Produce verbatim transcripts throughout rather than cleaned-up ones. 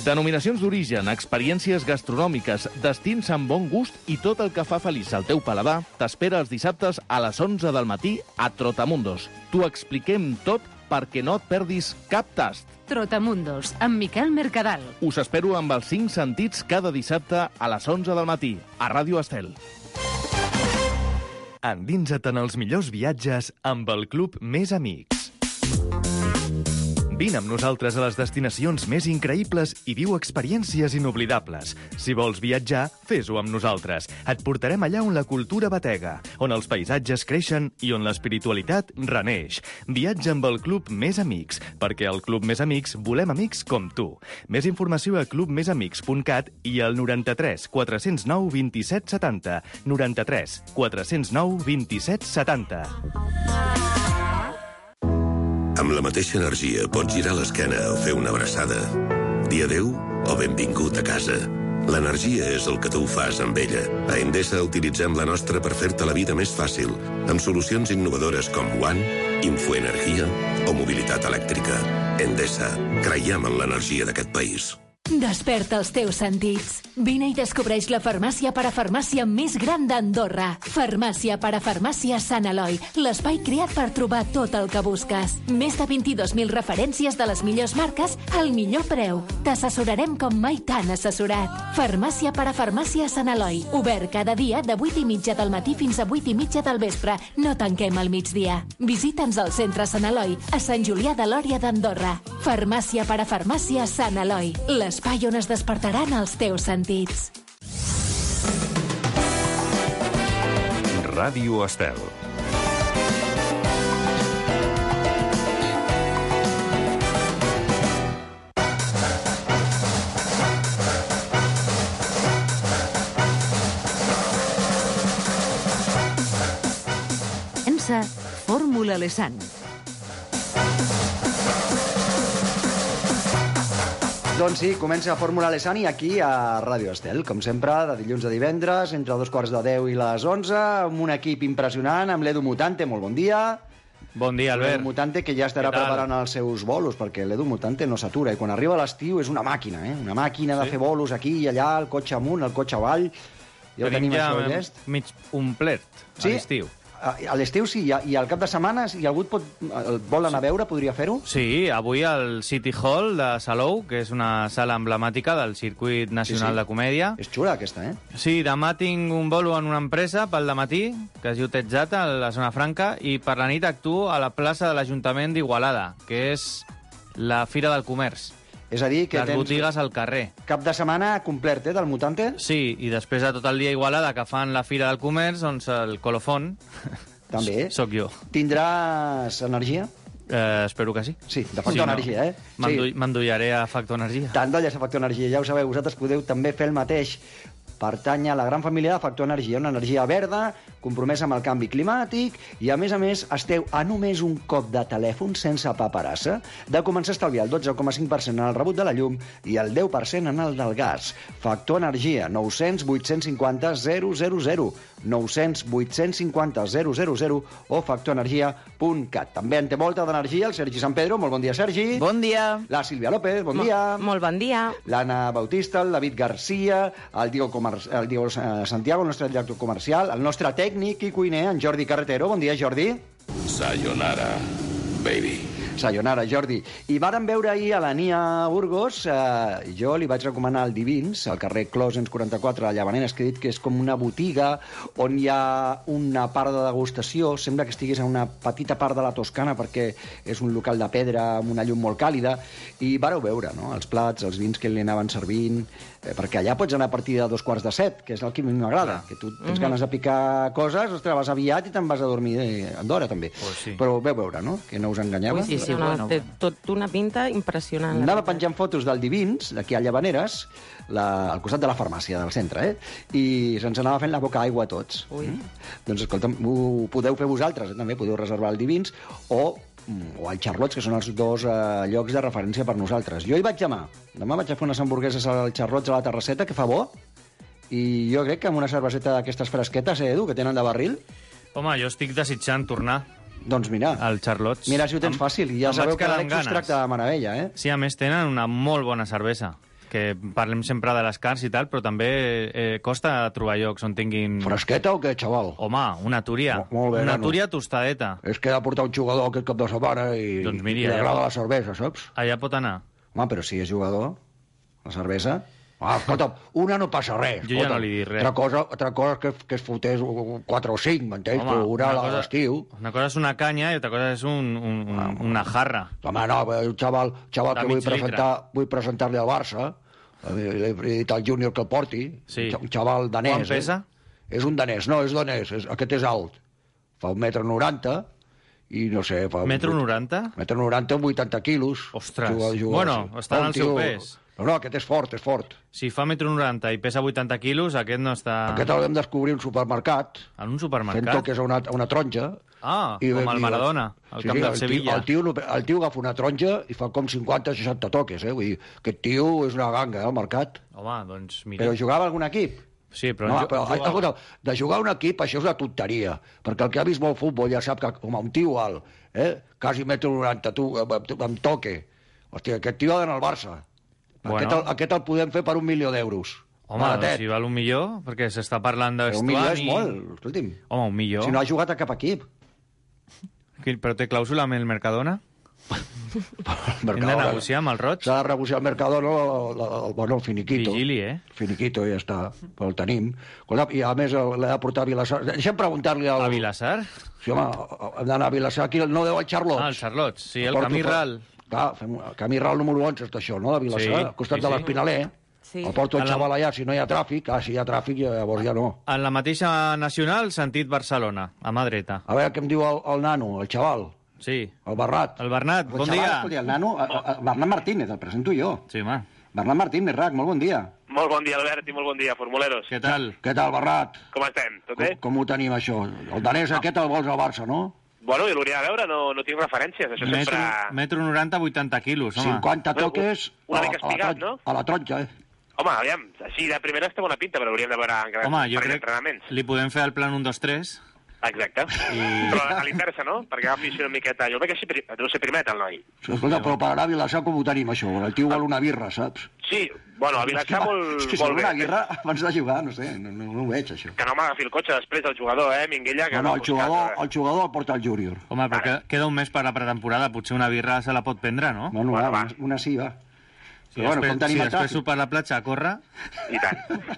Denominacions d'origen, experiències gastronòmiques, destins amb bon gust i tot el que fa feliç al teu paladar t'espera els dissabtes a les onze del matí a Trotamundos. T'ho expliquem tot perquè no et perdis cap tast. Trotamundos, amb Miquel Mercadal. Us espero amb els cinc sentits cada dissabte a les onze del matí, a Ràdio Estel. Endinsa't en els millors viatges amb el Club Més Amics. Vine amb nosaltres a les destinacions més increïbles i viu experiències inoblidables. Si vols viatjar, fes-ho amb nosaltres. Et portarem allà on la cultura batega, on els paisatges creixen i on l'espiritualitat reneix. Viatja amb el Club Més Amics, perquè al Club Més Amics volem amics com tu. Més informació a club més amics punt cat i al noranta-tres quatre zero nou vint-i-set setanta. noranta-tres quatre zero nou vint-i-set setanta. Amb la mateixa energia pots girar l'esquena o fer una abraçada. Dir adéu o benvingut a casa. L'energia és el que tu fas amb ella. A Endesa utilitzem la nostra per fer-te la vida més fàcil, amb solucions innovadores com One, Infoenergia o mobilitat elèctrica. Endesa, creiem en l'energia d'aquest país. Desperta els teus sentits. Vine i descobreix la farmàcia parafarmàcia més gran d'Andorra. Farmàcia parafarmàcia Sant Eloi, l'espai creat per trobar tot el que busques. Més de vint-i-dos mil referències de les millors marques al millor preu. T'assessorarem com mai t'han assessorat. Farmàcia parafarmàcia Sant Eloi, obert cada dia de vuit i mitja del matí fins a vuit i mitja del vespre. No tanquem al migdia. Visita'ns al centre Sant Eloi, a Sant Julià de Lòria d'Andorra. Farmàcia parafarmàcia Sant Eloi, les l'espai on es despertaran els teus sentits. Ràdio Estel. Comença Fórmula Lesan. Doncs sí, comença a Fórmula Lesani aquí a Ràdio Estel, com sempre, de dilluns a divendres, entre dos quarts de deu i les onze, amb un equip impressionant, amb l'Edu Mutante, molt bon dia. Bon dia, Albert. L'Edu Mutante, que ja estarà preparant els seus bolos, perquè l'Edu Mutante no s'atura, i quan arriba l'estiu és una màquina, eh? Una màquina de sí. fer bolos aquí i allà, el cotxe amunt, el cotxe avall. Ja tenim, tenim ja això llest. mig omplert sí? a l'estiu. A l'estiu sí, i al cap de setmana, si algú pot, el vol anar a veure, podria fer-ho? Sí, avui al City Hall de Salou, que és una sala emblemàtica del Circuit Nacional sí, sí. de Comèdia. És xula, aquesta, eh? Sí, demà tinc un bolo en una empresa pel dematí, que es diu Tetzata, a la zona franca, i per la nit actuo a la plaça de l'Ajuntament d'Igualada, que és la Fira del Comerç. És a dir, que les tens botigues al carrer. Cap de setmana complet, eh, del Mutante? Sí, i després de tot el dia a Igualada, que fan la Fira del Comerç, doncs el colofon... També. Soc jo. Tindràs energia? Eh, espero que sí. Sí, de Factor sí, Energia, no. eh? M'endollaré a Factor Energia. T'endolles a Factor Energia, ja ho sabeu, vosaltres podeu també fer el mateix. Pertany a la gran família de Factor Energia, una energia verda, compromesa amb el canvi climàtic, i a més a més esteu a només un cop de telèfon sense paperassa de començar a estalviar el dotze coma cinc per cent en el rebut de la llum i el deu per cent en el del gas. Factor Energia, nou cents vuit cents cinquanta zero zero zero, nou cents vuit cents cinquanta zero zero zero o factor energia punt cat. També en té molta d'energia el Sergi San Pedro. Molt bon dia, Sergi. Bon dia. La Sílvia López, bon Mo dia. Molt bon dia. L'Anna Bautista, el David Garcia, el Diego, Comer el Diego Santiago, el nostre director comercial, el nostre tècnic i cuiner, en Jordi Carretero. Bon dia, Jordi. Sayonara, baby. Sayonara, Jordi. I vàrem veure ahir a la Nia Burgos, eh, jo li vaig recomanar el Divins, al carrer Closens quaranta-quatre, a Llavaneres, que he dit que és com una botiga on hi ha una part de degustació, sembla que estigués a una petita part de la Toscana perquè és un local de pedra amb una llum molt càlida, i vareu veure, no?, els plats, els vins que li anaven servint, eh, perquè allà pots anar a partir de dos quarts de set, que és el que a mi m'agrada, que tu tens ganes de picar coses, ostres, vas aviat i te'n vas a dormir d'hora, també. Pues sí. Però veu veure, no?, que no us enganyava. Sí, sí, no, bueno. Té tot una pinta impressionant. Anava penjant fotos del Divins, d'aquí a Llavaneres, la, al costat de la farmàcia del centre, eh? I se'ns anava fent la boca aigua a tots. Ui. Mm? Doncs, escolta'm, ho podeu fer vosaltres, eh? També podeu reservar el Divins, o, o el Charlots, que són els dos eh, llocs de referència per nosaltres. Jo hi vaig demà. Demà vaig a fer unes hamburgueses al Charlots a la terrasseta, que fa bo, i jo crec que amb una cerveseta d'aquestes fresquetes, eh, Edu, que tenen de barril... Home, jo estic desitjant tornar. Doncs mira, al Charlots. Mira si ho tens em, fàcil, i ja sabeu que l'Àlex us tracta de meravella, eh? Sí, a més tenen una molt bona cervesa, que que parlem sempre de les cars i tal, però també eh, costa trobar llocs on tinguin... Fresqueta o què, xaval? Home, una Túria. Mo- molt bé, una nano. Túria tostadeta. És que ha de portar un jugador aquest cap de setmana i, Doncs miri, i li allà agrada va. la cervesa, saps? Allà pot anar. Home, però si és jugador, la cervesa... Ah, escolta, una no passa res. Jo ja no li dic res. Altra cosa, altra cosa és que, que es fotés quatre o cinc, m'entens? Home, Però una una a cosa- l'estiu... Una cosa és una canya i altra cosa és un, un, un, una jarra. Home, no, un xaval, xaval De que vull, mig litre. presentar, vull presentar-li al Barça, li he dit al júnior que el porti, Sí. un xaval danès. Quant pesa? Eh? És un danès, no, és danès, és, aquest és alt. Fa un metre noranta, i no sé... Fa Metro vuit- noranta? Metre noranta, vuitanta quilos. Ostres. Juga- juga- Bueno, està en un el seu tio- pes. No, no, aquest és fort, és fort. Si fa metro noranta i pesa vuitanta quilos, aquest no està... Aquest el vam descobrir a un supermercat, En un fent supermercat? toques a una, a una taronja. Ah, i com vam el dir, Maradona, al camp del el Sevilla. Tio, el, tio, el tio agafa una taronja i fa com cinquanta o seixanta toques, eh? Vull dir, aquest tio és una ganga, eh, al mercat. Home, doncs mira... Però jugava a algun equip? Sí, però... No, jo- però, jugava- escolta, de jugar a un equip, això és una tonteria, perquè el que ha vist molt futbol ja sap que, com un tio alt, eh? quasi metro noranta, tu, amb, amb toque, hòstia, aquest tio ha d'anar al Barça. Bueno. Aquest, el, aquest el podem fer per un milió d'euros. Home, doncs si val un milió, perquè s'està parlant de Però un milió és Stuani... molt, escolti'm. Home, un milió? Si no ha jugat a cap equip. Qui- Però té clàusula amb el Mercadona? Hem de negociar amb el Roig? S'ha de negociar el Mercadona, el, el, el, bueno, el finiquito. Vigili, eh? Finiquito, ja està, però el tenim. Escolta, I a més el- l'he de portar a Vilassar. Deixa'm preguntar-li al... A Vilassar? Sí, home, hem d'anar a Vilassar. Aquí no deu el Charlotte. Ah, el Charlotte, sí, el Porto Camí per- Ral. Clar, fem el Camí Ral número onze, és això, no?, de Vilassar, Sí, al costat sí, de sí. l'Espinaler. Sí. El porto el En la- xaval allà, si no hi ha tràfic. Ah, si hi ha tràfic, llavors ja no. En la mateixa nacional, sentit Barcelona, a mà dreta. A veure què em diu el, el nano, el xaval, Sí. el Bernat. El Bernat, El bon xaval, dia. escolta, el nano, el, el Bernat Martínez, el presento jo. Sí, home. Bernat Martínez, Rac, molt bon dia. Molt bon dia, Albert, i molt bon dia, formuleros. Què tal? Què tal, Bernat? Com estem? Tot Com, bé? com ho tenim, això? El danès aquest el vols al Barça, no? Bueno, i l'hauria de veure, no, no tinc referències, això Metro, sempre... metro noranta, vuitanta quilos, home. cinquanta Bueno, toques una a, mica a, la, espigat, tron- no? a la tronxa, eh? Home, aviam, així de primeres té bona pinta, però hauríem de veure encara Home, jo per crec entrenaments. li podem fer el plan un, dos, tres. Exacte. I- Però a l'inversa, no? Perquè agafi així una miqueta... Jo veig que així pri- deu ser primet, el noi. Sí, escolta, però per anar a Vilassar com ho tenim, això? El tio vol una birra, saps? Sí, bueno, a Vilassar molt, És que si molt vol bé. una birra abans de jugar, no sé, no, no, no ho veig, això. Que no m'agafi el cotxe després del jugador, eh, Minguella? Que No, no, el buscat, jugador, eh? el jugador el porta el júnior. Home, però que, queda un mes per la pretemporada, potser una birra se la pot prendre, no? Bueno, Bueno, va, va. una, una sí, va. Si Però bueno, després, com tenim si el després tràfic? surt per la platja a córrer... I tant.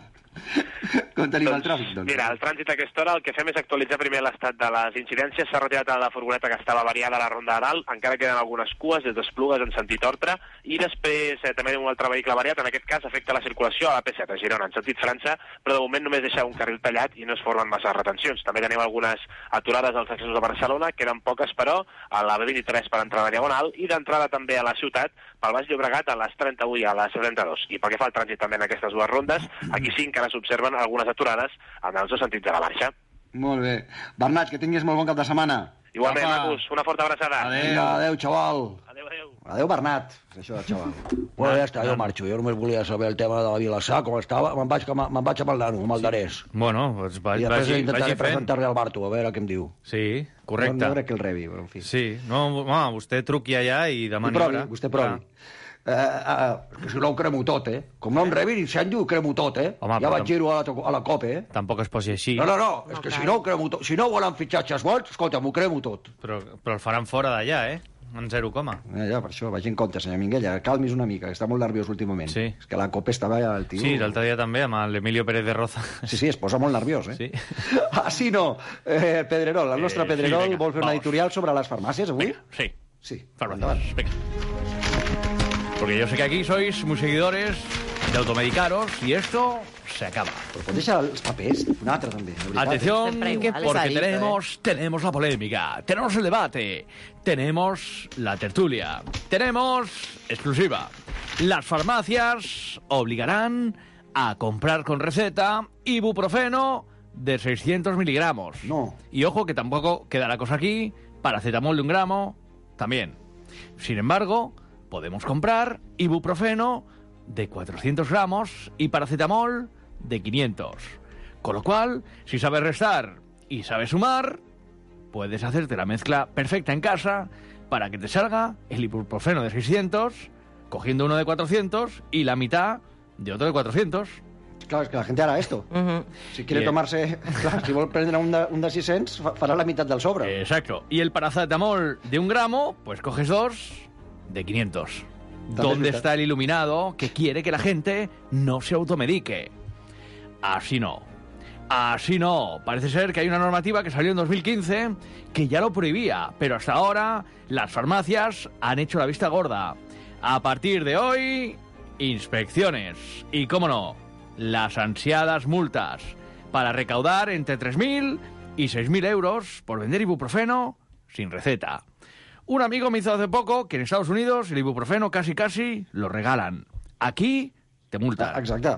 Com tenim el tràfic, doncs? Mira, el trànsit a aquesta hora el que fem és actualitzar primer l'estat de les incidències. S'ha retirat a la furgoneta que estava variada a la ronda de dalt, encara queden algunes cues des d'Esplugues en sentit Horta, i després eh, també un altre vehicle variat, en aquest cas afecta la circulació a la P set a Girona en sentit França, però de moment només deixa un carril tallat i no es formen massa retencions. També tenim algunes aturades als accessos de Barcelona, queden poques però a la B vint-i-tres per entrar a la Diagonal i d'entrada també a la ciutat pel Baix Llobregat a les trenta-u i a les setanta-dos. I pel que fa al trànsit també en aquestes dues rondes, aquí sí encara s'observen algunes aturades en els dos sentits de la marxa. Molt bé. Bernat, que tinguis molt bon cap de setmana. Igualment, Apa. macos, una forta abraçada. Adéu. Vinga, adéu, xaval. Adéu, adéu. Adéu, Bernat. Això, xaval. Bueno, ja està, jo marxo. Jo només volia saber el tema de la Vilassar, com estava. Me'n vaig, me'n vaig amb el nano, amb el danès. Bueno, doncs va, I després vagi, intentaré vagi fent. presentar-li al Barto, a veure què em diu. Sí, No, correcte. no crec que el rebi, però en fi. Sí, no, home, vostè truqui allà i demani Vostè provi, hora. vostè provi. Eh, eh, que si no ho cremo tot, eh? Com no em rebi, l'incendi ho cremo tot, eh? Home, ja però vaig tam- dir-ho a, la, a la COPE, eh? Tampoc es posi així. No, no, no, és No que cal. si no ho cremo tot, si no volen fitxatges bons, escolta, m'ho cremo tot. Però, però el faran fora d'allà, eh? En zero coma. Eh, ja, per això, vagi en compte, senyor Minguella, calmis una mica, que està molt nerviós últimament. Sí. És que la COPE estava ja, el tio... Sí, l'altre dia també, amb l'Emilio Pérez de Roza. Sí, sí, es posa molt nerviós, eh? Sí. Ah, sí, no. Eh, Pedrerol, el nostre Eh, sí, Pedrerol vinga, vol fer una vamos. editorial sobre les farmàcies avui? Sí, Sí. farmacias. Venga. Porque yo sé que aquí sois muy seguidores de automedicaros y esto se acaba. Però pot deixar els papers? Un altre, també, de veritat. Atención, Siempre igual, porque pesadito, tenemos, tenemos la polémica, tenemos el debate, tenemos la tertulia, tenemos exclusiva. Las farmacias obligarán a comprar con receta ibuprofeno de seiscientos miligramos. No. Y ojo que tampoco queda la cosa aquí, paracetamol de un gramo, también. Sin embargo, podemos comprar ibuprofeno de cuatrocientos gramos y paracetamol de quinientos. Con lo cual, si sabes restar y sabes sumar, puedes hacerte la mezcla perfecta en casa para que te salga el ibuprofeno de seiscientos cogiendo uno de cuatrocientos y la mitad de otro de cuatrocientos. Claro, es que la gente hará esto. Uh-huh. Si quiere Bien. tomarse... Claro, si vol prendre un de, un de seiscientos, fa- farà la mitad del sobre. Exacto. Y el paracetamol de un gramo, pues coges dos de quinientos. ¿Dónde está el iluminado que quiere que la gente no se automedique? Así no. Así no. Parece ser que hay una normativa que salió en dos mil quince que ya lo prohibía, pero hasta ahora las farmacias han hecho la vista gorda. A partir de hoy, inspecciones. Y, cómo no, las ansiadas multas para recaudar entre tres mil y seis mil euros por vender ibuprofeno sin receta. Un amigo me hizo hace poco que en Estados Unidos el ibuprofeno casi casi lo regalan. Aquí te multan. Exacte.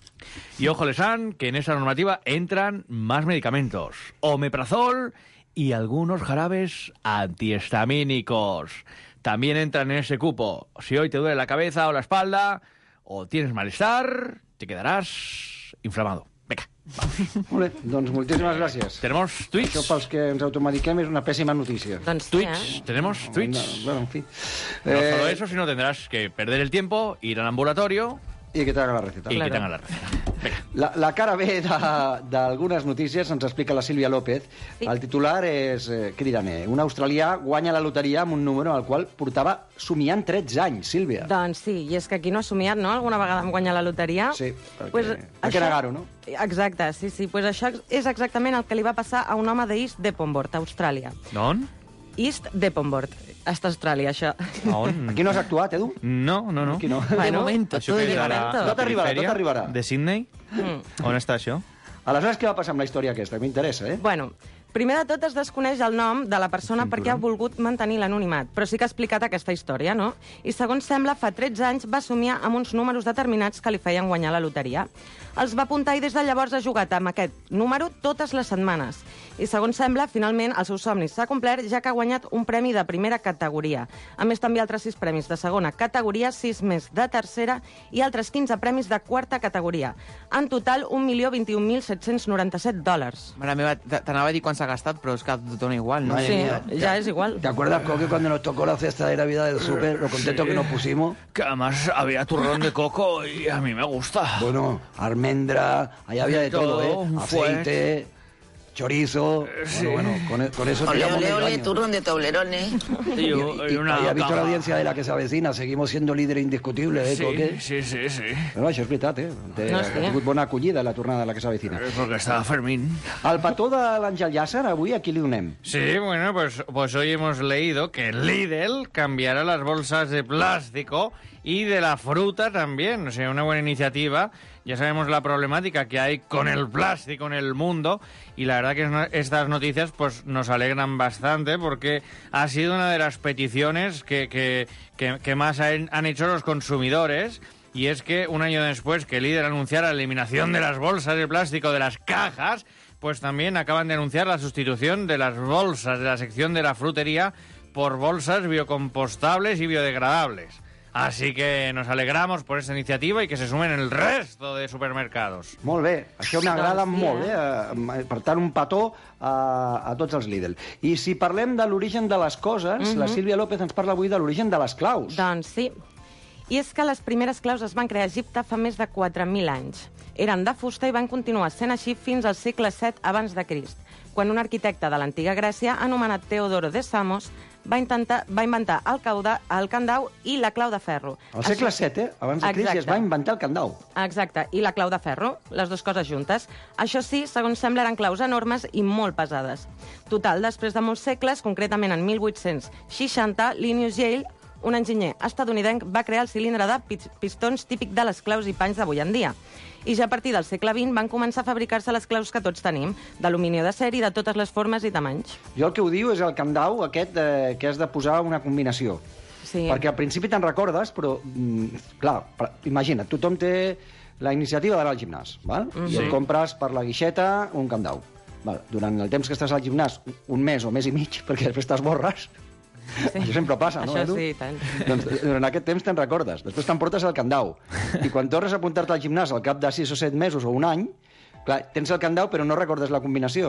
Y ojo, Lesan, que en esa normativa entran más medicamentos. Omeprazol y algunos jarabes antihistamínicos. También entran en ese cupo. Si hoy te duele la cabeza o la espalda, o tienes malestar, te quedarás inflamado. Venga. Molt bé, doncs moltíssimes gràcies. Tenemos Twitch. Això pels que ens automediquem és una pèssima notícia. Doncs sí, Twitch. eh? Tenemos Twitch. Bueno, en fi. No Eh, solo eso, sino tendrás que perder el tiempo, ir al ambulatorio I que t'haga la receta. y Claro. que tengan la receta. Venga. La, la cara B de- d'algunes notícies ens explica la Sílvia López. Sí. El titular és, eh, què diran, eh? Un australià guanya la loteria amb un número al qual portava somiant tretze anys, Sílvia. Doncs sí, i és que aquí no ha somiat, no?, alguna vegada amb guanyar la loteria. Sí, perquè... Pues, per què negar-ho, no? Exacte, sí, sí. Pues això és exactament el que li va passar a un home de East Devonport, Austràlia. ¿Don? East Devonport, hasta Austràlia, això. ¿Aún? Aquí no has actuat, Edu? No, no, no. Aquí no. Bueno, De momento, Això todo que és llegarà. a la, Tot la arribarà, tot perifèria arribarà. de Sydney? Mm. On està això? Aleshores, què va passar amb la història aquesta? M'interessa, eh? Bueno, primer de tot es desconeix el nom de la persona perquè ha volgut mantenir l'anonimat, però sí que ha explicat aquesta història, no? I segons sembla, fa tretze anys va somiar amb uns números determinats que li feien guanyar la loteria. Els va apuntar i des de llavors ha jugat amb aquest número totes les setmanes. I segons sembla, finalment el seu somni s'ha complert, ja que ha guanyat un premi de primera categoria. A més, també altres sis premis de segona categoria, sis més de tercera i altres quinze premis de quarta categoria. En total, un milió vint-i-un mil set-cents noranta-set dòlars. Mare meva, t- t'anava a dir quan s'ha gastat, però és que tot dona igual, no? Madre Sí, mía. ja és igual. ¿Te acuerdas, Coque, cuando nos tocó la cesta de Navidad del súper, lo contento que nos pusimos? Que además había turrón de coco y a mí me gusta. Bueno, almendra, ahí había de todo, Todo, ¿eh? un Aceite, chorizo... Bueno, bueno, con, con eso Ole, tiramos ole, medio ole, año. turrón de toblerones. Y, Y, y y- una y ha visto la caja. audiencia de la que se avecina, seguimos siendo líder indiscutible, ¿eh, Sí, Coque? sí, sí, sí. Però això és veritat, eh? Té, No, ha sí. tingut bona acollida la tornada de la que s'avecina. Es porque estaba Fermín. El petó de l'Àngel Llàcer, avui a qui li donem? Sí, bueno, pues, pues hoy hemos leído que Lidl cambiará las bolsas de plástico y de la fruta también. O sea, una buena iniciativa. Ya sabemos la problemática que hay con el plástico en el mundo y la verdad que es no- estas noticias pues nos alegran bastante porque ha sido una de las peticiones que, que, que, que más han, han hecho los consumidores. Y es que un año después que Lidl anunciara la eliminación de las bolsas de plástico de las cajas, pues también acaban de anunciar la sustitución de las bolsas de la sección de la frutería por bolsas biocompostables y biodegradables. Así que nos alegramos por esta iniciativa y que se sumen el resto de supermercados. Molt bé, això m'agrada Doncs sí, molt, eh? Eh, Per tant, un petó a, a tots els Lidl. I si parlem de l'origen de les coses, la Sílvia López ens parla avui de l'origen de les claus. Doncs sí. I és que les primeres claus es van crear a Egipte fa més de quatre mil anys. Eren de fusta i van continuar sent així fins al segle set abans de Crist, quan un arquitecte de l'antiga Grècia, anomenat Teodoro de Samos, va, intentar, va inventar el, cauda, el candau i la clau de ferro. Al segle set, eh? Abans de Crist, ja es va inventar el candau. Exacte, i la clau de ferro, les dues coses juntes. Això sí, segons sembla, eren claus enormes i molt pesades. Total, després de molts segles, concretament en mil vuit-cents seixanta, Linus Yale, un enginyer estatunidenc, va crear el cilindre de pis- pistons típic de les claus i panys d'avui en dia. I ja a partir del segle vint van començar a fabricar-se les claus que tots tenim, d'alumini o d'acer i de totes les formes i tamanys. Jo el que ho diu és el candau aquest eh, que has de posar una combinació. Sí. Perquè al principi te'n recordes, però, mm, clar, per- imagina't, tothom té la iniciativa d'anar al gimnàs, val? Mhm. I et compres per la guixeta un candau. Val? Durant el temps que estàs al gimnàs, un mes o mes i mig, perquè després t'esborres, Sí. això sempre passa, no, Això Edu? sí, i tant. Doncs durant aquest temps te'n recordes. Després t'emportes el candau. I quan tornes a apuntar-te al gimnàs al cap de sis o set mesos o un any, clar, tens el candau però no recordes la combinació.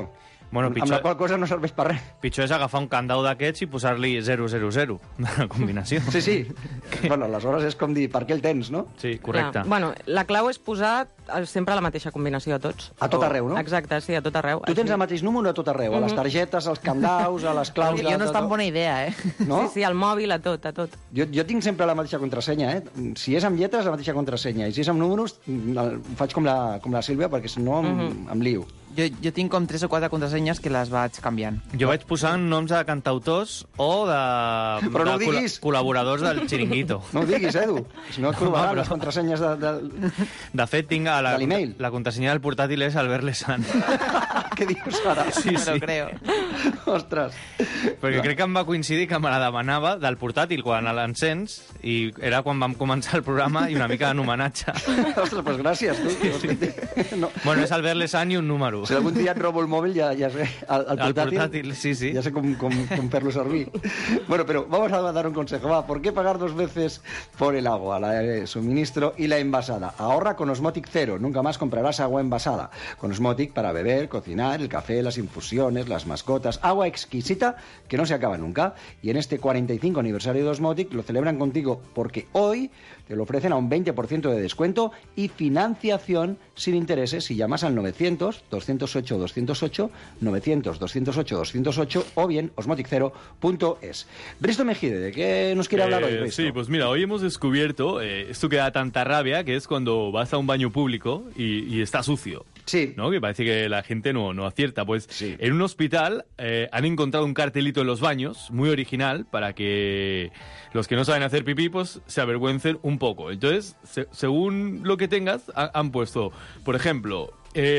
Bueno, amb pitjor, la qual cosa no serveix per res. pitjor és agafar un candau d'aquests i posar-li zero zero zero de la combinació. Sí, sí. Bueno, aleshores és com dir, per què el tens, no? Sí, correcte. Clar. Bueno, la clau és posar eh, sempre la mateixa combinació a tots. A tot arreu, no? Exacte, sí, a tot arreu. Tu tens el mateix número a tot arreu, a les targetes, als candaus, a les claus... Jo no és de- tan de- bona idea, eh? No? Sí, sí, al mòbil, a tot, a tot. Jo, jo tinc sempre la mateixa contrasenya, eh? Si és amb lletres, la mateixa contrasenya. I si és amb números, el- ho faig com la, com la Sílvia, perquè si no em, uh -huh. em lio. Jo, jo tinc com tres o quatre contrasenyes que les vaig canviant. Jo vaig posant noms de cantautors o de, Però no de ho diguis. col·laboradors del Chiringuito. No ho diguis, Edu. Si no et provaran Home, però- les contrasenyes de... de... De fet, tinc a la, De l'email. la contrasenya del portàtil és Albert Lesan. Què dius ara? Sí, Me sí. lo creo. Ostres. Perquè crec que em va coincidir que me la demanava del portàtil quan l'encens i era quan vam començar el programa i una mica d'homenatge. Ostres, doncs gràcies, tu. No. Bueno, és Albert Lesan i un número. Si algun dia et robo el mòbil, ja, ja sé, el, el, El portátil, portátil, sí, sí. ya sé cómo, cómo, cómo hacerlo servir. Bueno, pero vamos a dar un consejo. Va, ¿por qué pagar dos veces por el agua, la de suministro y la envasada? Ahorra con Osmotic Cero. Nunca más comprarás agua envasada. Con Osmotic para beber, cocinar, el café, las infusiones, las mascotas. Agua exquisita que no se acaba nunca. Y en este cuarenta y cinco aniversario de Osmotic lo celebran contigo porque hoy te lo ofrecen a un veinte por ciento de descuento y financiación sin intereses si llamas al novecientos, doscientos ocho, doscientos ocho, novecientos, doscientos ocho, doscientos ocho o bien osmotic cero punto es. Risto Mejide, ¿de qué nos quiere hablar hoy, Eh, Risto? sí, pues mira, hoy hemos descubierto eh, esto que da tanta rabia, que es cuando vas a un baño público y, y está sucio. Sí. ¿No? Que parece que la gente no, no acierta. Pues Sí. en un hospital eh, han encontrado un cartelito en los baños, muy original, para que los que no saben hacer pipí, pues se avergüencen un poco. Entonces, se- según lo que tengas, ha- han puesto, por ejemplo,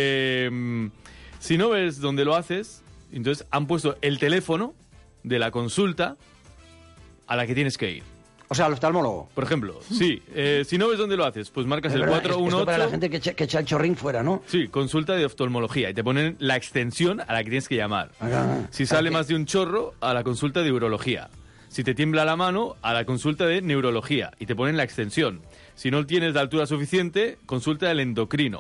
eh, si no ves dónde lo haces, entonces han puesto el teléfono de la consulta a la que tienes que ir. O sea, al oftalmólogo. Por ejemplo, sí, eh, si no ves dónde lo haces, pues marcas Es el verdad, cuatro esto uno ocho. para la gente que echa, que echa el chorrín fuera, ¿no? Sí, consulta de oftalmología y te ponen la extensión a la que tienes que llamar. Ah, Si sale ok. más de un chorro, a la consulta de urología. Si te tiembla la mano, a la consulta de neurología y te ponen la extensión. Si no tienes de altura suficiente, consulta del endocrino.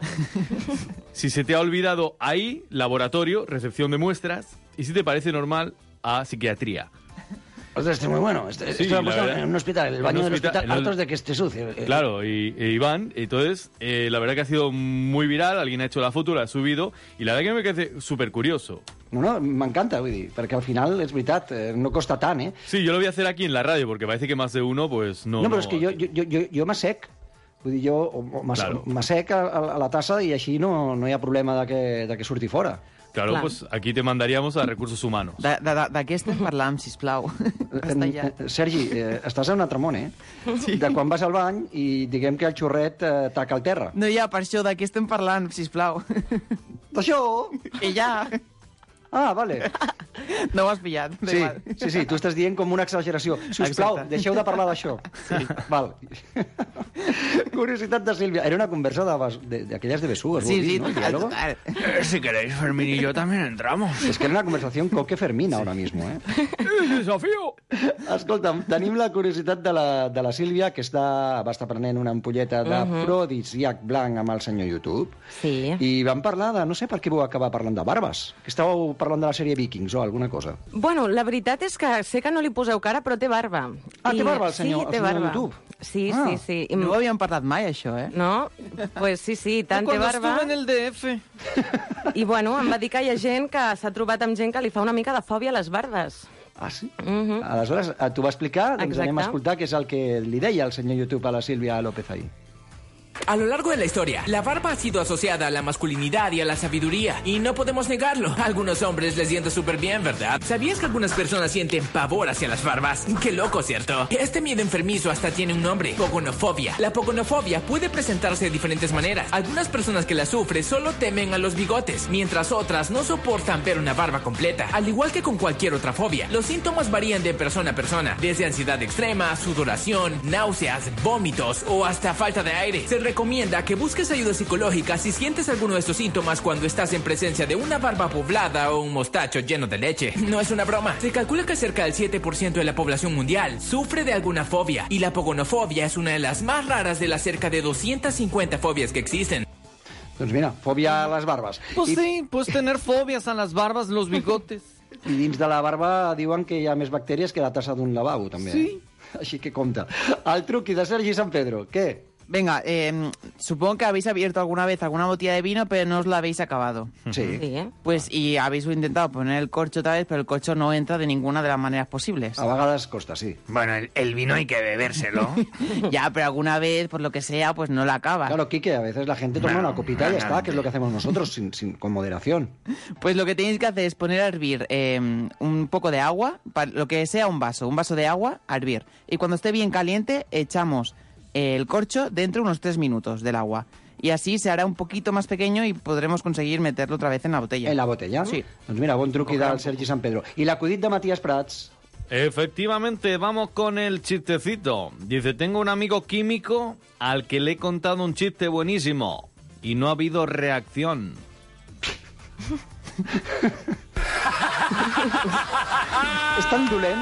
Si se te ha olvidado ahí, laboratorio, recepción de muestras. Y si te parece normal, a psiquiatría. Ostras, esto es muy bueno. Esto, Sí, esto lo han la puesto verdad. en un hospital, el En baño un del hospital, hospital, en el- hartos de que esté sucio. Eh, Claro, y, y Iván, entonces, eh, la verdad que ha sido muy viral, alguien ha hecho la foto, la ha subido, y la verdad que me parece súper curioso. No, no, m'encanta, vull dir, perquè al final, és veritat, eh, no costa tant, eh? Sí, yo lo voy a hacer aquí en la radio, porque parece que más de uno, pues no... No, però és que jo, jo, jo, jo, jo m'assec. Vull dir, jo o- m'assec Claro. m'assec a, a la tassa i així no, no hi ha problema de que, de que surti fora. Claro, Clar. pues aquí te mandaríamos a recursos humanos. De, de, de, de què estem parlant, sisplau? Basta ja. Eh, Sergi, eh, estàs en un altre món, eh? Sí. De quan vas al bany i diguem que el xorret eh, taca al terra. No, ja, per això, de què estem parlant, sisplau? D'això! I ja, Ah, vale. no ho has pillat. Da Sí, igual. sí, sí, tu estàs dient com una exageració. Si us plau, Exacte. deixeu de parlar d'això. Sí. Val. Curiositat de Sílvia. Era una conversa de bes- de- d'aquelles de, de besugues, Sí, vol dir, sí, ¿no? El total, diálogo. total. Eh, si queréis, Fermín y yo también entramos. És que era una conversació coque Fermín ahora mismo, eh? ¡Desafío! Escolta'm, tenim la curiositat de la, de la Sílvia, que està, va estar prenent una ampolleta de afrodisíac blanc amb el senyor YouTube. Sí. I vam parlar de... No sé per què vau acabar parlant de barbes. Que estàveu parlant de la sèrie Vikings o alguna cosa. Bueno, la veritat és que sé que no li poseu cara, però té barba. Ah, té barba el senyor- sí, el té senyor barba. YouTube? Sí, Ah. sí, sí. I No ho havíem parlat mai, això, eh? No? Pues sí, sí, tant té Cuando barba. estuve en el D F. I bueno, em va dir que hi ha gent que s'ha trobat amb gent que li fa una mica de fòbia a les barbes. Ah, sí? Mhm. Aleshores, eh, t'ho va explicar, doncs Exacte. anem a escoltar què és el que li deia el senyor YouTube a la Sílvia López ahir. A lo largo de la historia, la barba ha sido asociada a la masculinidad y a la sabiduría, y no podemos negarlo. A algunos hombres les sienta súper bien, ¿verdad? ¿Sabías que algunas personas sienten pavor hacia las barbas? Qué loco, ¿cierto? Este miedo enfermizo hasta tiene un nombre: pogonofobia. La pogonofobia puede presentarse de diferentes maneras. Algunas personas que la sufren solo temen a los bigotes, mientras otras no soportan ver una barba completa. Al igual que con cualquier otra fobia, los síntomas varían de persona a persona, desde ansiedad extrema, sudoración, náuseas, vómitos o hasta falta de aire. Se recomienda que busques ayuda psicológica si sientes alguno de estos síntomas cuando estás en presencia de una barba poblada o un mostacho lleno de leche. No es una broma. Se calcula que cerca del siete por ciento de la población mundial sufre de alguna fobia, y la pogonofobia es una de las más raras de las cerca de doscientas cincuenta fobias que existen. Doncs mira, fòbia a les barbes. Pues I, sí, puedes tener fobias a las barbas, los bigotes. I dins de la barba diuen que hi ha més bactèries que la tassa d'un lavabo, també. Sí. Eh? Així que compte. El truqui de Sergi San Pedro, què? Venga, eh, supongo que habéis abierto alguna vez alguna botella de vino, pero no os la habéis acabado. Sí. Sí, eh? Pues, y habéis intentado poner el corcho otra vez, pero el corcho no entra de ninguna de las maneras posibles. A vegades costa, sí. Bueno, el, el vino hay que bebérselo. Ya, pero alguna vez, por lo que sea, pues no la acaba. Claro, Quique, a veces la gente toma Bueno, una copita y ya está, bueno. que es lo que hacemos nosotros, sin, sin, con moderación. Pues lo que tenéis que hacer es poner a hervir eh, un poco de agua, para lo que sea un vaso, un vaso de agua a hervir. Y cuando esté bien caliente, echamos el corcho dentro de unos tres minutos del agua. Y así se hará un poquito más pequeño y podremos conseguir meterlo otra vez en la botella. En la botella? Sí. Doncs mira, bon truqui del Sergi San Pedro. I l'acudit de Matías Prats. Efectivamente, vamos con el chistecito. Dice, tengo un amigo químico al que le he contado un chiste buenísimo y no ha habido reacción. És tan dolent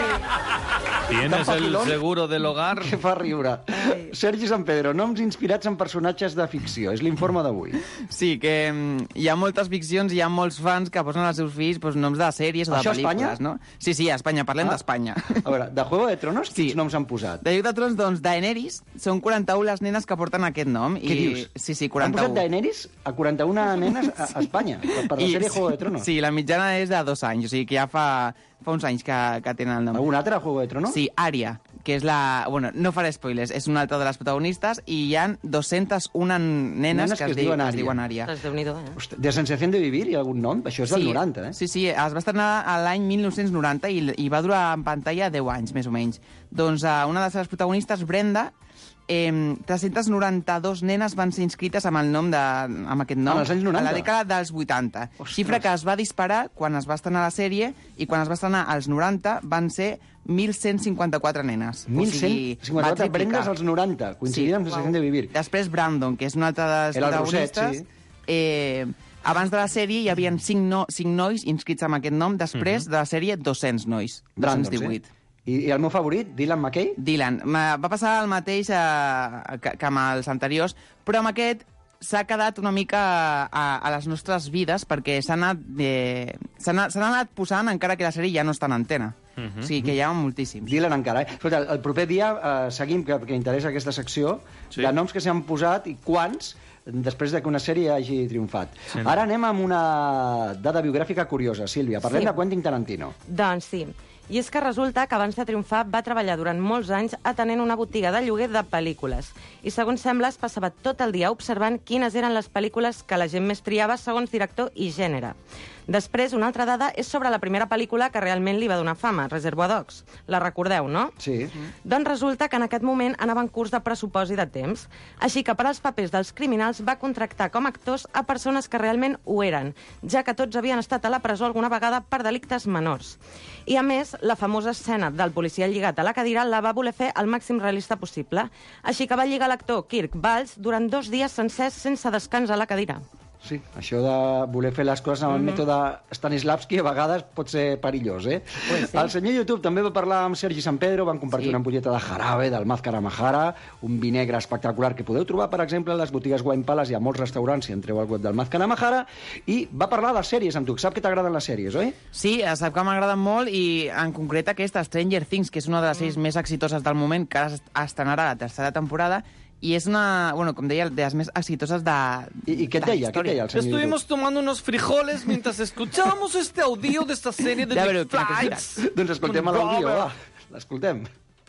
¿Tienes Tan el facilón. seguro del hogar? que fa riure. Sergi San Pedro, noms inspirats en personatges de ficció. És l'informe d'avui. Sí, que mm, hi ha moltes ficcions, hi ha molts fans que posen als seus fills pues, noms de sèries o de Això a Espanya? pel·lícules, no? Sí, sí, a Espanya, parlem Ah. d'Espanya. A veure, de Juego de Tronos, Sí. quins noms han posat? De Joc de Trons, doncs, Daenerys, són quaranta-u les nenes que porten aquest nom. Què i... dius? Sí, sí, Han quaranta-u. posat Daenerys a quaranta-una nenes a, a Espanya, per, per la I- sèrie Juego de Tronos. Sí, la mitjana és de dos anys, o sigui que ja fa, fa uns anys que, que tenen el nom. Algun altre a Juego de Tronos? Sí, Arya, que és la... Bueno, no faré spoilers, és una altra de les protagonistes i hi ha dues-centes una nenes, que, es, diu, que es diuen Arya. Doncs Déu-n'hi-do, eh? Hosti, de Sensación de Vivir, hi ha algun nom? Això és del Sí, noranta, eh? Sí, sí, es va estrenar a l'any mil nou-cents noranta i, i va durar en pantalla deu anys, més o menys. Doncs uh, una de les seves protagonistes, Brenda, eh, tres-centes noranta-dues nenes van ser inscrites amb el nom de, amb aquest nom En els anys noranta? a la dècada dels vuitanta. Ostres. Xifra que es va disparar quan es va estrenar la sèrie i quan es va estrenar als noranta van ser mil cent cinquanta-quatre nenes. O mil sigui, cent cinquanta-quatre va triplicar. Brendes als noranta, coincidint amb Sensación de Vivir. Després Brandon, que és una altra de les Era el Roset, protagonistes. sí. Eh, abans de la sèrie hi havia cinc, no, cinc nois inscrits amb aquest nom, després de la sèrie dos-cents nois. Brandon, dos-cents divuit. sí. I, I el meu favorit, Dylan McKay? Dylan. Ma- Va passar el mateix eh, que, que amb els anteriors, però amb aquest s'ha quedat una mica a, a les nostres vides perquè s'ha anat, eh, s'ha anat, s'ha anat posant encara que la sèrie ja no està en antena. Uh -huh. O sigui que hi ha moltíssims. Dylan encara, eh? Escolta, el proper dia eh, seguim, que, que interessa aquesta secció, Sí. de noms que s'han posat i quants després de que una sèrie hagi triomfat. Sí. Ara anem amb una dada biogràfica curiosa. Sílvia, parlem Sí. de Quentin Tarantino. Doncs sí. I és que resulta que abans de triomfar va treballar durant molts anys atenent una botiga de lloguer de pel·lícules. I segons sembla es passava tot el dia observant quines eren les pel·lícules que la gent més triava segons director i gènere. Després, una altra dada és sobre la primera pel·lícula que realment li va donar fama, Reservoir Dogs. La recordeu, no? Sí. Doncs resulta que en aquest moment anava en curs de pressupost i de temps. Així que per als papers dels criminals va contractar com a actors a persones que realment ho eren, ja que tots havien estat a la presó alguna vegada per delictes menors. I a més, la famosa escena del policia lligat a la cadira la va voler fer el màxim realista possible. Així que va lligar l'actor Kirk Valls durant dos dies sencers sense descans a la cadira. Sí, això de voler fer les coses amb el mètode Stanislavski a vegades pot ser perillós, eh? Pues sí. El senyor YouTube també va parlar amb Sergi San Pedro, van compartir Sí. una ampolleta de jarabe del Màzcara Mahara, un vi negre espectacular que podeu trobar, per exemple, a les botigues Wine Palace i a molts restaurants si entreu al web del Màzcara Mahara, i va parlar de sèries amb tu. Sap que t'agraden les sèries, oi? Sí, sap que m'agraden molt i en concret aquesta, Stranger Things, que és una de les sèries més exitoses del moment, que ara es estrenarà la tercera temporada, i és una, bueno, com deia, de les més exitoses de I, i què et de la deia? Què et història. deia el senyor Estuvimos tomando unos frijoles mientras escuchábamos este audio de esta serie de Ya, pero, Netflix. claro que YouTube? Doncs escoltem l'audio, va. L'escoltem.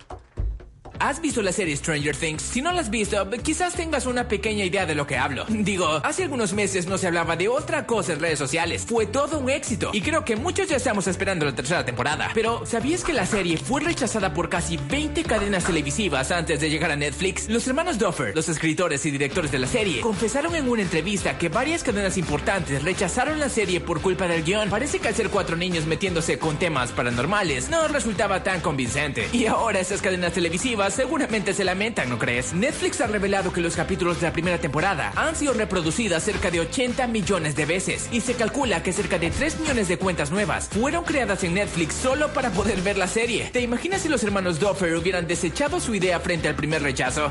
¿Has visto la serie Stranger Things? Si no la has visto, quizás tengas una pequeña idea de lo que hablo. Digo, hace algunos meses no se hablaba de otra cosa en redes sociales. Fue todo un éxito. Y creo que muchos ya estamos esperando la tercera temporada. Pero, ¿sabías que la serie fue rechazada por casi veinte cadenas televisivas antes de llegar a Netflix? Los hermanos Duffer, los escritores y directores de la serie, confesaron en una entrevista que varias cadenas importantes rechazaron la serie por culpa del guión. Parece que al ser cuatro niños metiéndose con temas paranormales no resultaba tan convincente. Y ahora esas cadenas televisivas seguramente se lamentan, ¿no crees? Netflix ha revelado que los capítulos de la primera temporada han sido reproducidas cerca de ochenta millones de veces y se calcula que cerca de tres millones de cuentas nuevas fueron creadas en Netflix solo para poder ver la serie. ¿Te imaginas si los hermanos Duffer hubieran desechado su idea frente al primer rechazo?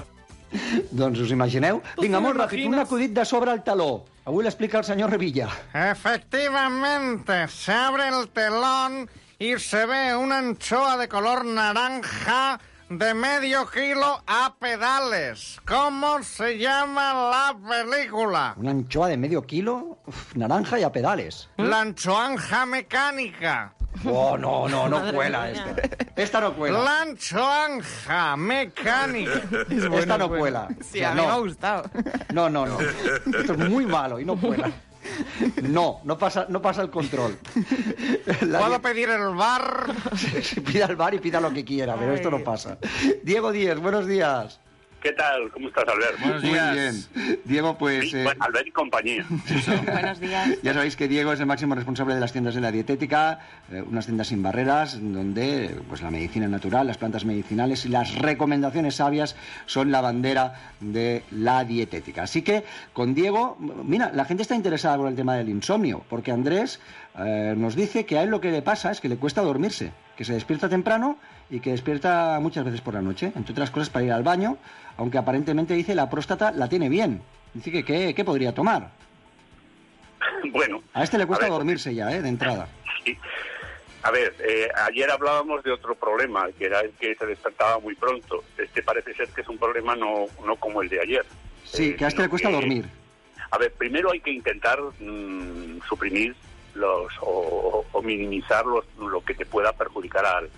Doncs us imagineu? Vinga, molt ràpid, un acudit de sobre el taló. Avui l'explica el senyor Revilla. Efectivamente, se abre el telón y se ve una anchoa de color naranja de medio kilo a pedales. ¿Cómo se llama la película? Una anchoa de medio kilo, uf, naranja y a pedales. La anchoanja mecánica. Oh, no, no, no cuela esta. Esta no cuela. La anchoanja mecánica. Esta no cuela. Sí, a mí me ha gustado. No, no, no. Esto es muy malo y no cuela. No, no pasa, no pasa el control. La ¿Puedo die- pedir el bar? Pida el bar y pida lo que quiera, pero esto no pasa. Diego Díez, buenos días. ¿Qué tal? ¿Cómo estás, Albert? Buenos Muy días. bien. Diego, pues... Sí, eh, bueno, Albert y compañía. Buenos días. Ya sabéis que Diego es el máximo responsable de las tiendas de la dietética, eh, unas tiendas sin barreras, donde pues la medicina natural, las plantas medicinales y las recomendaciones sabias son la bandera de la dietética. Así que con Diego, mira, la gente está interesada con el tema del insomnio, porque Andrés eh, nos dice que a él lo que le pasa es que le cuesta dormirse, que se despierta temprano y que despierta muchas veces por la noche, entre otras cosas para ir al baño, aunque aparentemente dice la próstata la tiene bien. Dice que qué, qué podría tomar. Bueno. A este le cuesta a ver, dormirse ya, ¿eh? De entrada. Sí. A ver, eh, ayer hablábamos de otro problema, que era el que se despertaba muy pronto. Este parece ser que es un problema no, no como el de ayer. Sí, Eh, que a este le sino cuesta que- dormir. A ver, primero hay que intentar mmm, suprimir los o, o minimizar los, lo que te pueda perjudicar al,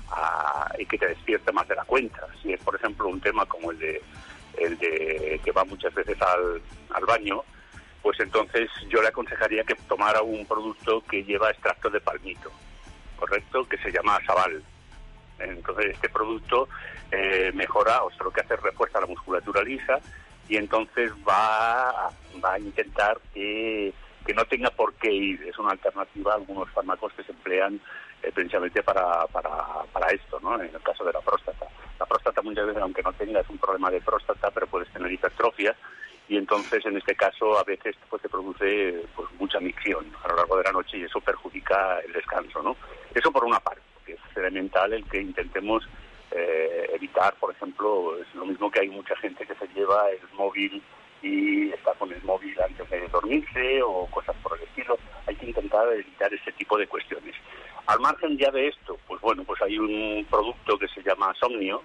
a, y que te despierte más de la cuenta. Si es, por ejemplo, un tema como el de el de que va muchas veces al, al baño, pues entonces yo le aconsejaría que tomara un producto que lleva extracto de palmito, ¿correcto? Que se llama Sabal. Entonces este producto eh, mejora, o sea, lo que hace es refuerza la musculatura lisa y entonces va a, va a intentar que, que no tenga por qué ir. Es una alternativa a algunos fármacos que se emplean eh, precisamente para, para, para esto, ¿no? En el caso de la próstata. La próstata muchas veces, aunque no tengas un problema de próstata, pero puedes tener hipertrofia y entonces en este caso a veces pues te produce pues mucha micción a lo largo de la noche y eso perjudica el descanso, ¿no? Eso por una parte, porque es elemental el que intentemos eh, evitar, por ejemplo, es lo mismo que hay mucha gente que se lleva el móvil y está con el móvil antes de dormirse o cosas por el estilo. Hay que intentar evitar ese tipo de cuestiones. Al margen ya de esto, pues bueno, pues hay un producto que se llama Somnio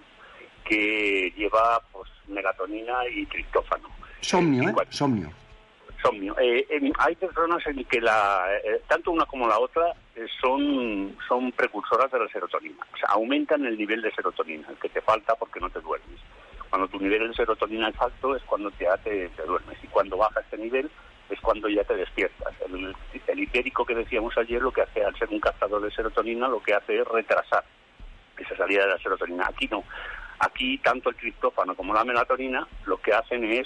que lleva pues melatonina y triptófano. Somnio, ¿eh? Somnio. Somnio. Eh, eh, hay personas en que la, eh, tanto una como la otra eh, son, son precursoras de la serotonina. O sea, aumentan el nivel de serotonina, el que te falta porque no te duermes. Cuando tu nivel de serotonina es alto es cuando ya te, te duermes. Y cuando baja este nivel es cuando ya te despiertas. El, el hipérico que decíamos ayer, lo que hace al ser un captador de serotonina, lo que hace es retrasar esa salida de la serotonina. Aquí no. Aquí tanto el triptófano como la melatonina lo que hacen es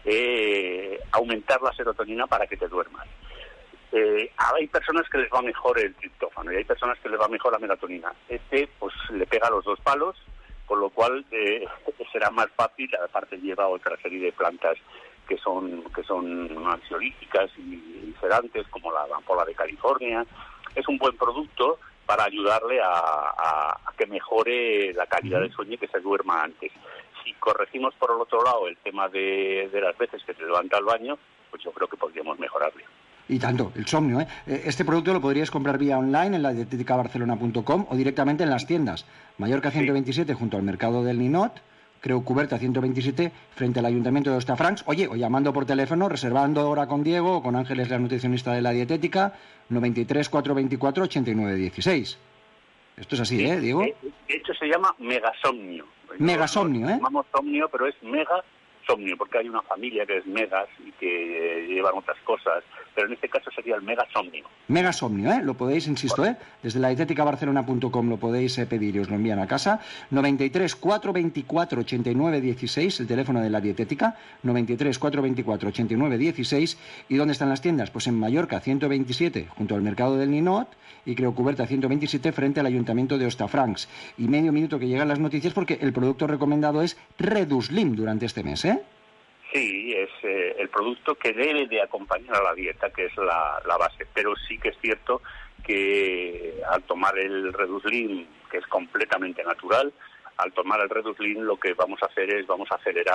eh, aumentar la serotonina para que te duermas. Eh, hay personas que les va mejor el triptófano y hay personas que les va mejor la melatonina. Este pues le pega los dos palos, con lo cual eh, será más fácil. Aparte lleva otra serie de plantas que son que son ansiolíticas y sedantes, como la amapola de California. Es un buen producto para ayudarle a, a, a que mejore la calidad del sueño y que se duerma antes. Si corregimos por el otro lado el tema de, de las veces que te levanta al baño, pues yo creo que podríamos mejorarle. Y tanto, el Somnio, ¿eh? Este producto lo podrías comprar vía online en la dietética barcelona punto com o directamente en las tiendas. Mallorca ciento veintisiete junto al mercado del Ninot, Creu Cuberta ciento veintisiete frente al Ayuntamiento de Hostafrancs. Oye, o llamando por teléfono, reservando hora con Diego o con Ángeles, la nutricionista de la dietética, noventa y tres, cuatrocientos veinticuatro, ochenta y nueve dieciséis. Esto es así, ¿eh, Diego? De hecho se llama Megasomnio. Megasomnio, ¿eh? Llamamos Somnio, pero es Megasomnio, porque hay una familia que es Megas y que eh, llevan otras cosas, pero en este caso sería el Megasomnio. Megasomnio, ¿eh? Lo podéis, insisto, ¿eh? Desde la dietética barcelona punto com lo podéis eh, pedir y os lo envían a casa. noventa y tres, cuatrocientos veinticuatro, ochenta y nueve dieciséis, el teléfono de la dietética, noventa y tres, cuatrocientos veinticuatro, ochenta y nueve dieciséis. ¿Y dónde están las tiendas? Pues en Mallorca ciento veintisiete, junto al mercado del Ninot, y Creu Cuberta ciento veintisiete frente al Ayuntamiento de Hostafrancs. Y medio minuto que llegan las noticias porque el producto recomendado es Reduslim durante este mes, ¿eh? Sí, es eh, el producto que debe de acompañar a la dieta, que es la, la base. Pero sí que es cierto que al tomar el Reduslim, que es completamente natural, al tomar el Reduslim lo que vamos a hacer es, vamos a acelerar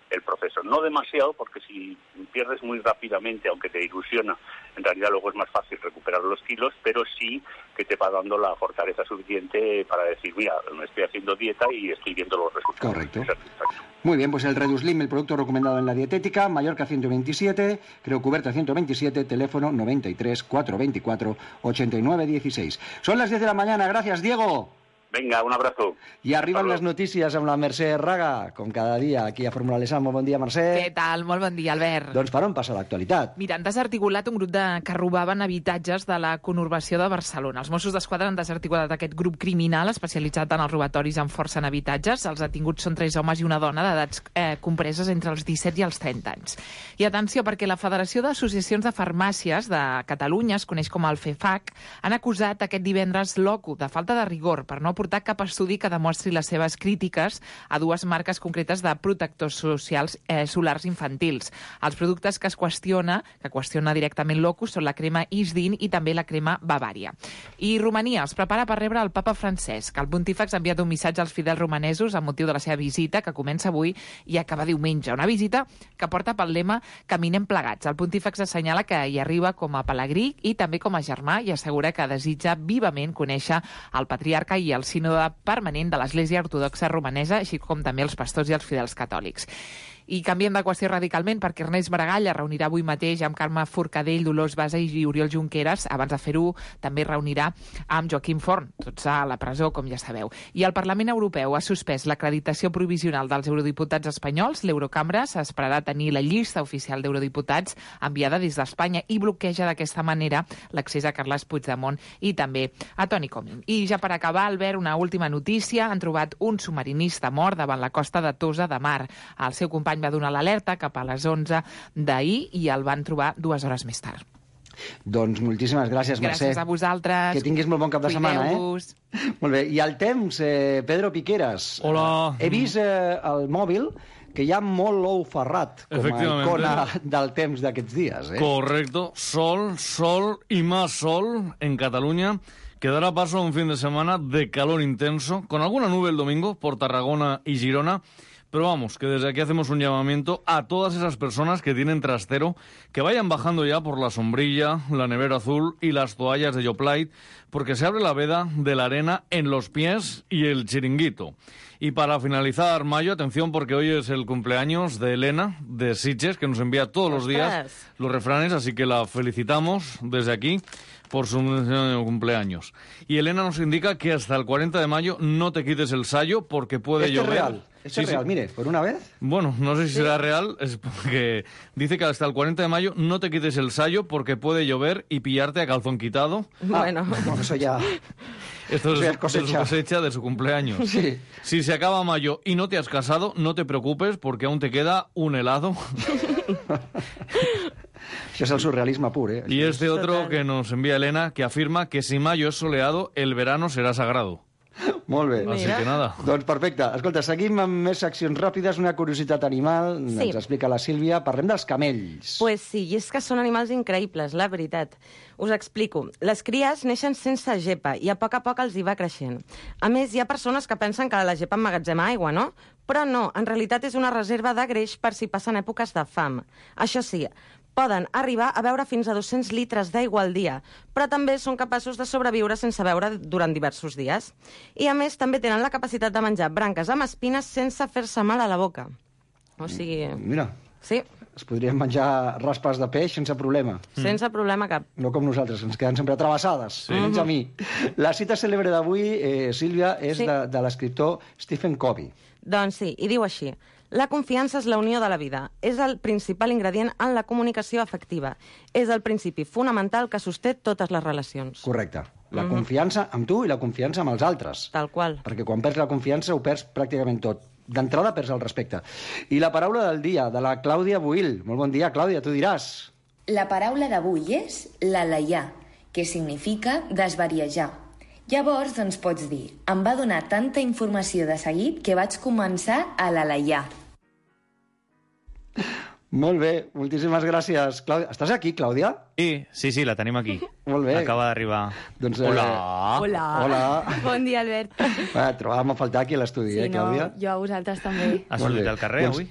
el proceso. No demasiado, porque si pierdes muy rápidamente, aunque te ilusiona, en realidad luego es más fácil recuperar los kilos, pero sí que te va dando la fortaleza suficiente para decir, mira, me estoy haciendo dieta y estoy viendo los resultados. Correcto. Muy bien, pues el Reduslim, el producto recomendado en la dietética, Mallorca ciento veintisiete, Creu Coberta ciento veintisiete, teléfono noventa y tres, cuatrocientos veinticuatro, ochenta y nueve dieciséis. Son las diez de la mañana, gracias, Diego. Venga, un abrazo. I arriben les notícies amb la Mercè Raga, com cada dia, aquí a Fórmula Lesan. Molt bon dia, Mercè. Què tal? Molt bon dia, Albert. Doncs per on passa l'actualitat? Mira, han desarticulat un grup de... que robaven habitatges de la conurbació de Barcelona. Els Mossos d'Esquadra han desarticulat aquest grup criminal especialitzat en els robatoris amb força en habitatges. Els detinguts són tres homes i una dona d'edats eh, compreses entre els disset i els trenta anys. I atenció, perquè la Federació d'Associacions de Farmàcies de Catalunya, es coneix com el FEFAC, han acusat aquest divendres l'OCU de falta de rigor per no portar cap estudi que demostri les seves crítiques a dues marques concretes de protectors socials eh, solars infantils. Els productes que es qüestiona, que qüestiona directament l'OCU, són la crema Isdin i també la crema Bavaria. I Romania els prepara per rebre el papa Francesc. El pontífex ha enviat un missatge als fidels romanesos amb motiu de la seva visita, que comença avui i acaba diumenge. Una visita que porta pel lema Caminem plegats. El pontífex assenyala que hi arriba com a pelegrí i també com a germà i assegura que desitja vivament conèixer el patriarca i el sínode permanent de l'Església Ortodoxa Romanesa, així com també els pastors i els fidels catòlics. I canviem de qüestió radicalment perquè Ernest Maragall es reunirà avui mateix amb Carme Forcadell, Dolors Basa i Oriol Junqueras. Abans de fer-ho, també reunirà amb Joaquim Forn, tots a la presó, com ja sabeu. I el Parlament Europeu ha suspès l'acreditació provisional dels eurodiputats espanyols. L'Eurocambra s'esperarà tenir la llista oficial d'eurodiputats enviada des d'Espanya i bloqueja d'aquesta manera l'accés a Carles Puigdemont i també a Toni Comín. I ja per acabar, Albert, una última notícia. Han trobat un submarinista mort davant la costa de Tossa de Mar. El seu company va donar l'alerta cap a les onze d'ahir i el van trobar dues hores més tard. Doncs moltíssimes gràcies, Mercè. Gràcies a vosaltres. Que tinguis molt bon cap de setmana, eh? Molt bé. I al temps, eh, Pedro Piqueras. Hola. He vist eh, al mòbil que hi ha molt l'ou ferrat com a icona del temps d'aquests dies, eh? Correcto. Sol, sol y más sol en Cataluña, que dará paso a un fin de semana de calor intenso, con alguna nube el domingo por Tarragona y Girona. Pero vamos, que desde aquí hacemos un llamamiento a todas esas personas que tienen trastero, que vayan bajando ya por la sombrilla, la nevera azul y las toallas de Yoplait, porque se abre la veda de la arena en los pies y el chiringuito. Y para finalizar mayo, atención, porque hoy es el cumpleaños de Elena, de Sitges, que nos envía todos los días los refranes, así que la felicitamos desde aquí por su cumpleaños. Y Elena nos indica que hasta el cuarenta de mayo no te quites el sayo porque puede ¿Este llover. Es real? ¿Este sí, es real? Sí. Mire, por una vez. Bueno, no sé si ¿Sí? será real, es porque dice que hasta el cuarenta de mayo no te quites el sayo porque puede llover y pillarte a calzón quitado. Bueno, ah, eso ya... Esto es Eso ya de cosecha. su cosecha de su cumpleaños. Sí. Si se acaba mayo y no te has casado, no te preocupes porque aún te queda un helado. Això és el surrealisme pur, eh? Y este otro que nos envía Elena, que afirma que si mayo es soleado, el verano será sagrado. Molt bé. Así que nada. Doncs perfecte. Escolta, seguim amb més seccions ràpides. Una curiositat animal, Sí. ens explica la Sílvia. Parlem dels camells. Pues sí, i és que són animals increïbles, la veritat. Us explico. Les cries neixen sense gepa i a poc a poc els hi va creixent. A més, hi ha persones que pensen que la gepa emmagatzema aigua, no? Però no, en realitat és una reserva de greix per si passen èpoques de fam. Això sí, poden arribar a beure fins a dos-cents litres d'aigua al dia, però també són capaços de sobreviure sense beure durant diversos dies. I, a més, també tenen la capacitat de menjar branques amb espines sense fer-se mal a la boca. O sigui... Mira, sí. es podrien menjar raspes de peix sense problema. Sense problema cap. No com nosaltres, ens queden sempre travessades. Sí. Menys a mi. La cita cèlebre d'avui, eh, Sílvia, és Sí. de, de l'escriptor Stephen Covey. Doncs sí, i diu així. La confiança és la unió de la vida. És el principal ingredient en la comunicació afectiva. És el principi fonamental que sosté totes les relacions. Correcte. La Mhm. confiança amb tu i la confiança amb els altres. Tal qual. Perquè quan perds la confiança ho perds pràcticament tot. D'entrada perds el respecte. I la paraula del dia, de la Clàudia Buil. Molt bon dia, Clàudia, tu diràs. La paraula d'avui és l'alaiar, que significa desvariejar. Llavors, doncs pots dir, em va donar tanta informació de seguit que vaig començar a l'alaiar. Molt bé, moltíssimes gràcies, Clàudia. Estàs aquí, Clàudia? Sí, sí, sí, la tenim aquí. Molt bé. Acaba d'arribar. Doncs, Hola. Eh... Hola. Hola. Bon dia, Albert. Va, trobàvem a faltar aquí a l'estudi, Sí, eh, Clàudia? no, jo a vosaltres també. Has Molt sortit bé. al carrer Doncs- avui?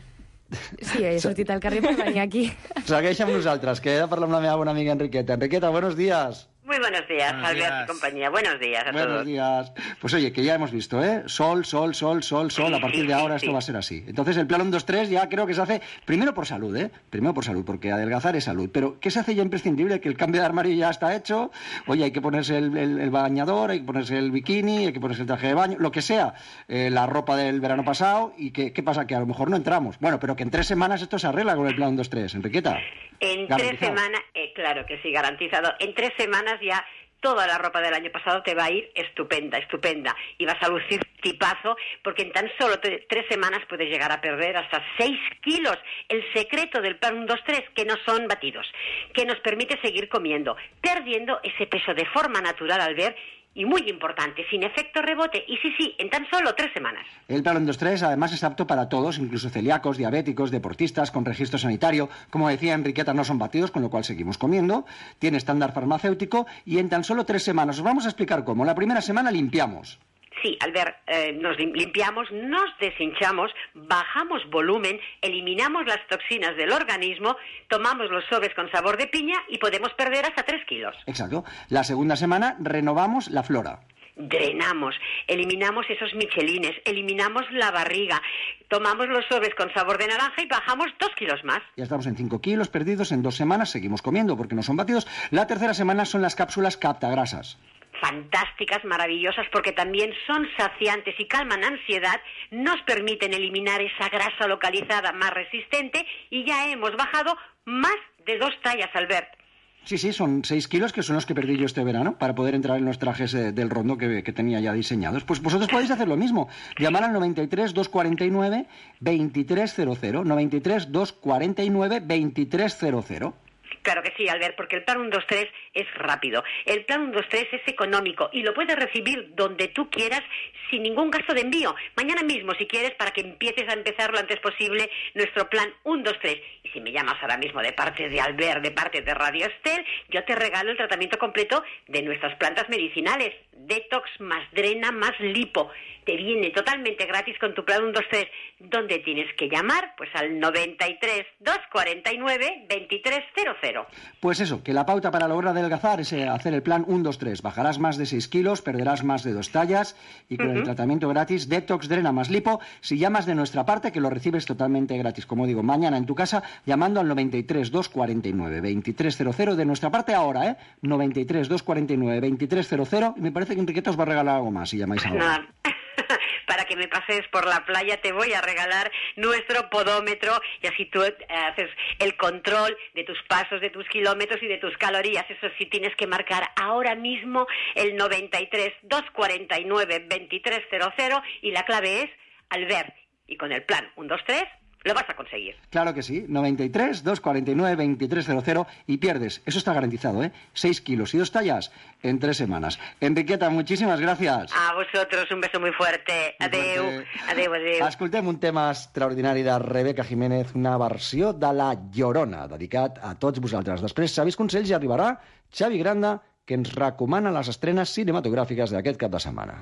Sí, he sortit al carrer per venir aquí. Segueix amb nosaltres, que he de parlar amb la meva bona amiga Enriqueta. Enriqueta, buenos días. Muy buenos días, Buenos Albert días. y compañía. Buenos días a Buenos todos. días. Pues oye, que ya hemos visto, ¿eh? Sol, sol, sol, sol, sol. A partir de ahora esto va a ser así. Entonces el plan uno, dos, tres ya creo que se hace primero por salud, ¿eh? Primero por salud, porque adelgazar es salud. Pero ¿qué se hace ya imprescindible? Que el cambio de armario ya está hecho. Oye, hay que ponerse el, el- el bañador, hay que ponerse el bikini, hay que ponerse el traje de baño, lo que sea. Eh, la ropa del verano pasado. ¿Y que, qué pasa? Que a lo mejor no entramos. Bueno, pero que en tres semanas esto se arregla con el plan uno, dos, tres. Enriqueta. En tres Garantizado. semanas, eh, claro que sí, garantizado. En tres semanas ya toda la ropa del año pasado te va a ir estupenda, estupenda. Y vas a lucir tipazo, porque en tan solo tre- tres semanas puedes llegar a perder hasta seis kilos. El secreto del plan uno, dos, tres, que no son batidos, que nos permite seguir comiendo, perdiendo ese peso de forma natural al ver, y muy importante, sin efecto rebote. Y sí, sí, en tan solo tres semanas. El plan uno, dos, tres además es apto para todos, incluso celíacos, diabéticos, deportistas, con registro sanitario. Como decía Enriqueta, no son batidos, con lo cual seguimos comiendo. Tiene estándar farmacéutico y en tan solo tres semanas. Os vamos a explicar cómo. La primera semana limpiamos. Sí, Albert, eh, nos lim- limpiamos, nos deshinchamos, bajamos volumen, eliminamos las toxinas del organismo, tomamos los sobres con sabor de piña y podemos perder hasta tres kilos. Exacto. La segunda semana renovamos la flora. Drenamos, eliminamos esos michelines, eliminamos la barriga, tomamos los sobres con sabor de naranja y bajamos dos kilos más. Ya estamos en cinco kilos perdidos en dos semanas. Seguimos comiendo porque no son batidos. La tercera semana son las cápsulas captagrasas. Fantásticas, maravillosas, porque también son saciantes y calman ansiedad, nos permiten eliminar esa grasa localizada más resistente y ya hemos bajado más de dos tallas, Albert. Sí, sí, son seis kilos que son los que perdí yo este verano para poder entrar en los trajes eh, del rondo que, que tenía ya diseñados. Pues vosotros podéis hacer lo mismo. Llamar al noventa y tres, doscientos cuarenta y nueve, veintitrés cero cero. noventa y tres, doscientos cuarenta y nueve, veintitrés cero cero. Claro que sí, Albert, porque el plan uno, dos, tres es rápido. El plan uno, dos, tres es económico y lo puedes recibir donde tú quieras sin ningún gasto de envío. Mañana mismo, si quieres, para que empieces a empezar lo antes posible nuestro plan uno, dos, tres. Y si me llamas ahora mismo de parte de Albert, de parte de Radio Estel, yo te regalo el tratamiento completo de nuestras plantas medicinales. Detox más drena más lipo. Te viene totalmente gratis con tu plan uno, dos, tres. ¿Dónde tienes que llamar? Pues al noventa y tres, doscientos cuarenta y nueve, veintitrés cero cero. Pues eso, que la pauta para lograr adelgazar es eh, hacer el plan uno, dos, tres. Bajarás más de seis kilos, perderás más de dos tallas y con el Ujú. tratamiento gratis Detox, Drena más Lipo, si llamas de nuestra parte, que lo recibes totalmente gratis. Como digo, mañana en tu casa, llamando al noventa y tres, doscientos cuarenta y nueve, veintitrés cero cero de nuestra parte ahora, ¿eh? noventa y tres, doscientos cuarenta y nueve, veintitrés cero cero y me parece que Enriqueta os va a regalar algo más si llamáis ahora. Nada. Para que me pases por la playa te voy a regalar nuestro podómetro y así tú eh, haces el control de tus pasos, de tus kilómetros y de tus calorías. Eso sí, tienes que marcar ahora mismo el noventa y tres, doscientos cuarenta y nueve, veintitrés cero cero y la clave es Albert. Y con el plan uno, dos, tres lo vas a conseguir. Claro que sí, noventa y tres, doscientos cuarenta y nueve, veintitrés cero cero y pierdes, eso está garantizado, ¿eh? seis kilos y dos tallas en tres semanas. Enriqueta, muchísimas gracias. A vosotros un beso muy fuerte. Adeu, adeu, adeu. Escoltem un tema extraordinari de Rebeca Jiménez, una versió de La Llorona, dedicat a tots vosaltres. Després, Xavis Consells, i arribarà Xavi Granda, que ens recomana les estrenes cinematogràfiques d'aquest cap de setmana.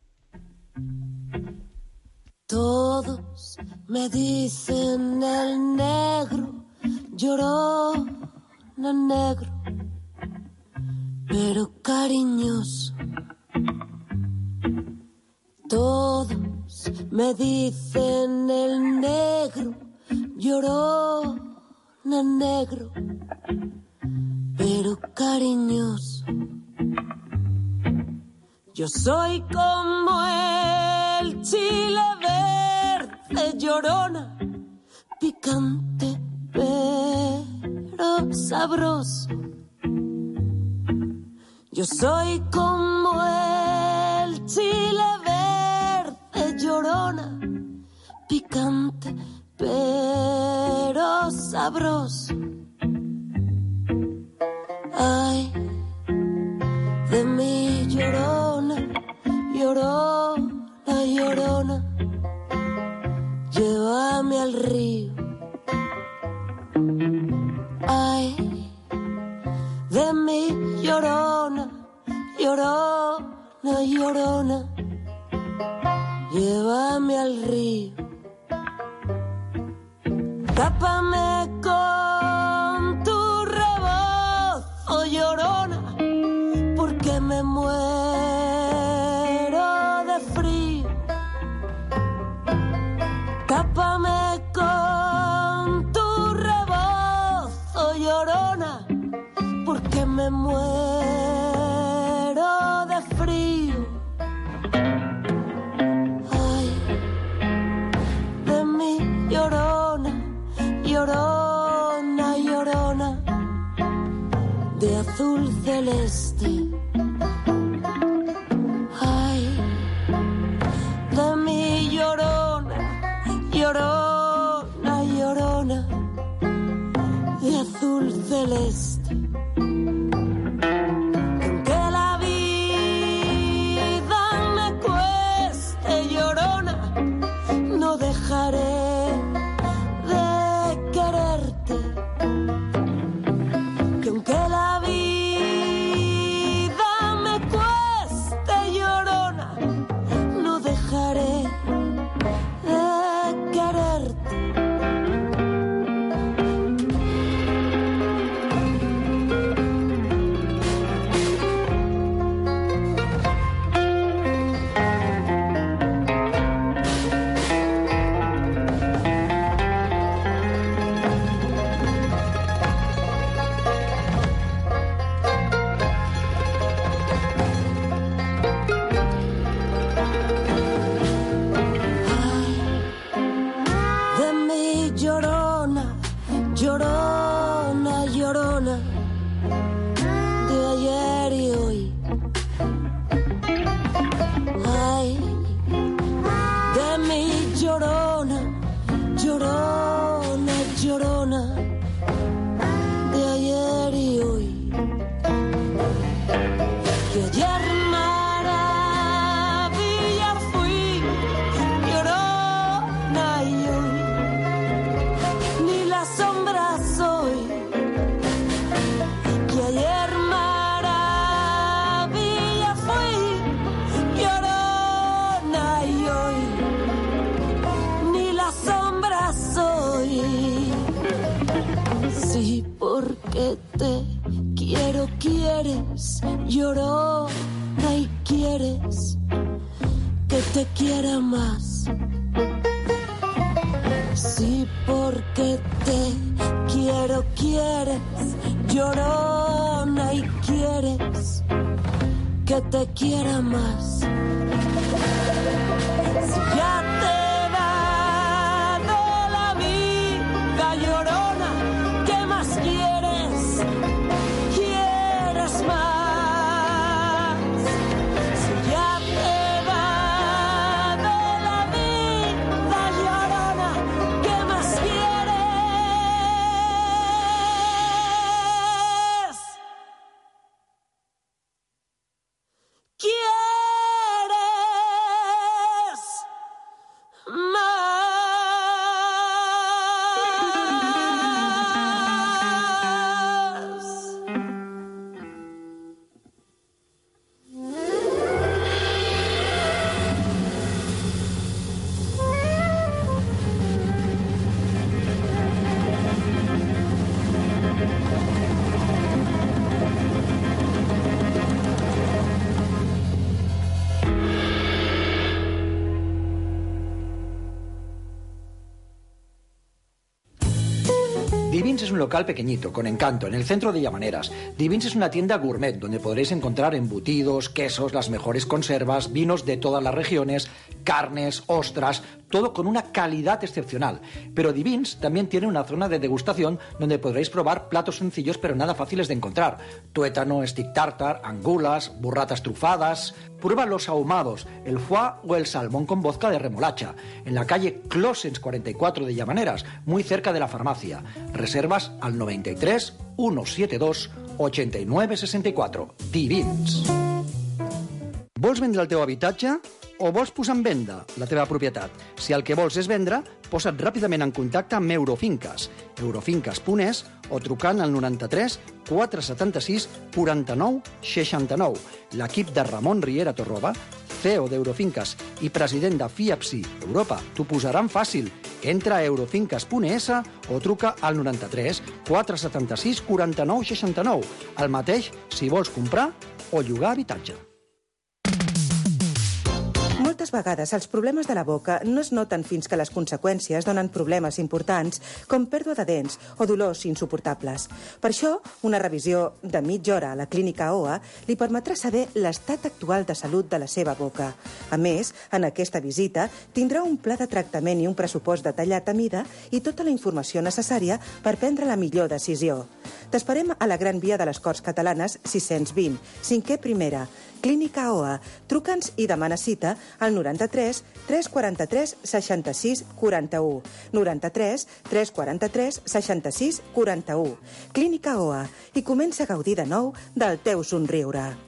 Todos me dicen el negro, llorona negro, pero cariñoso. Todos me dicen el negro, llorona negro, pero cariñoso. Yo soy como el chile verde, llorona, picante pero sabroso. Yo soy como el chile verde, llorona, picante pero sabroso. Ay, de mi llorona, llorona, llorona, llévame al río. Ay, de mi llorona, llorona, llorona, llévame al río. Tápame con tu rebozo, llorona, porque me muero de frío. Tápame con tu rebozo, llorona, porque me muero de frío. Ay, de mi llorona, llorona, llorona, de azul celeste. Ay, de mi llorona, llorona, llorona, de azul celeste. Aunque la vida me cueste, llorona, no dejaré de quererte. Que aunque la vida me cueste, llorona, no dejaré de quererte. De mi llorona, llorona, llorona, de ayer y hoy. Ay, de mi llorona, llorona, llorona, de ayer y hoy. Que ayer maravilla fui, llorona, y hoy ni la sombra soy. Que ayer maravilla fui, llorona, y hoy ni la sombra soy. Sí, porque te quiero, quieres, llorona, y quieres que te quiera más. Sí, porque te quiero, quieres, llorona, y quieres que te quiera más. Si ya te he dado la vida, llorona, ¿qué más quieres? ¿Quieres más? Si ya te he dado la vida, llorona, ¿qué más quieres? ¿Quieres más? Divins es un local pequeñito, con encanto, en el centro de Llamaneras. Divins es una tienda gourmet, donde podréis encontrar embutidos, quesos, las mejores conservas, vinos de todas las regiones, carnes, ostras, todo con una calidad excepcional. Pero Divins también tiene una zona de degustación donde podréis probar platos sencillos pero nada fáciles de encontrar. Tuétano, stick tartar, angulas, burratas trufadas. Prueba los ahumados, el foie o el salmón con vodka de remolacha, en la calle Closens cuarenta y cuatro de Llamaneras, muy cerca de la farmacia. Reservas al noventa y tres, ciento setenta y dos, ochenta y nueve sesenta y quatre. Divins. Vols vendre el teu habitatge o vols posar en venda la teva propietat? Si el que vols és vendre, posa't ràpidament en contacte amb Eurofinques, eurofinques punt es o trucant al noranta-tres quatre setanta-sis quaranta-nou seixanta-nou. L'equip de Ramon Riera Torroba C E O d'Eurofinques i president de FIAPSI Europa, t'ho posaran fàcil. Entra a eurofinques punt es o truca al noranta-tres quatre setanta-sis quaranta-nou seixanta-nou. El mateix si vols comprar o llogar habitatge. Moltes vegades els problemes de la boca no es noten fins que les conseqüències donen problemes importants com pèrdua de dents o dolors insuportables. Per això, una revisió de mitja hora a la clínica O A li permetrà saber l'estat actual de salut de la seva boca. A més, en aquesta visita tindrà un pla de tractament i un pressupost detallat a mida i tota la informació necessària per prendre la millor decisió. T'esperem a la Gran Via de les Corts Catalanes sis-cents vint, cinquè primera, Clínica O A. Truca'ns i demana cita al noranta-tres tres quaranta-tres seixanta-sis quaranta-u. noranta-tres tres quaranta-tres seixanta-sis quaranta-u. Clínica O A. I comença a gaudir de nou del teu somriure.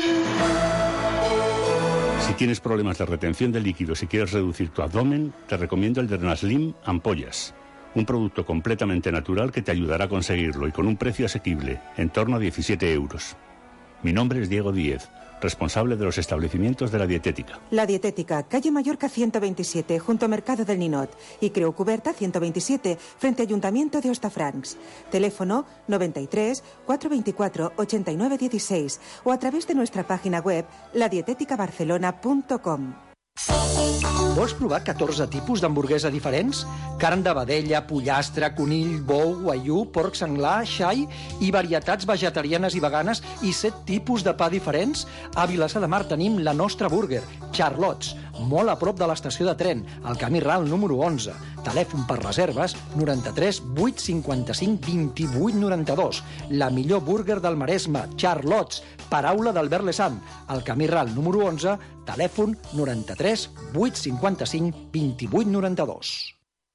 Si tienes problemas de retención de líquidos y quieres reducir tu abdomen, te recomiendo el Drenaslim Ampollas. Un producto completamente natural que te ayudará a conseguirlo y con un precio asequible, en torno a diecisiete euros. Mi nombre es Diego Díez, responsable de los establecimientos de la dietética. La Dietética, calle Mallorca ciento veintisiete, junto a Mercado del Ninot. Y Creu Cuberta ciento veintisiete, frente a Ayuntamiento de Hostafrancs. Teléfono noventa y tres cuatrocientos veinticuatro ochenta y nueve dieciséis o a través de nuestra página web la dietética barcelona punto com. Vols provar catorze tipus d'hamburguesa diferents? Carn de vedella, pollastre, conill, bou, guaiú, porc senglar, xai i varietats vegetarianes i veganes i set tipus de pa diferents? A Vilassar de Mar tenim la nostra burger, Charlots, molt a prop de l'estació de tren, al camí ral número onze. Telèfon per reserves noranta-tres vuit cinquanta-cinc vint-i-vuit noranta-dos. La millor burger del Maresme, Charlots, paraula d'Albert Lessant, al camí ral número onze, telèfon noranta-tres vuit cinquanta-cinc vint-i-vuit noranta-dos.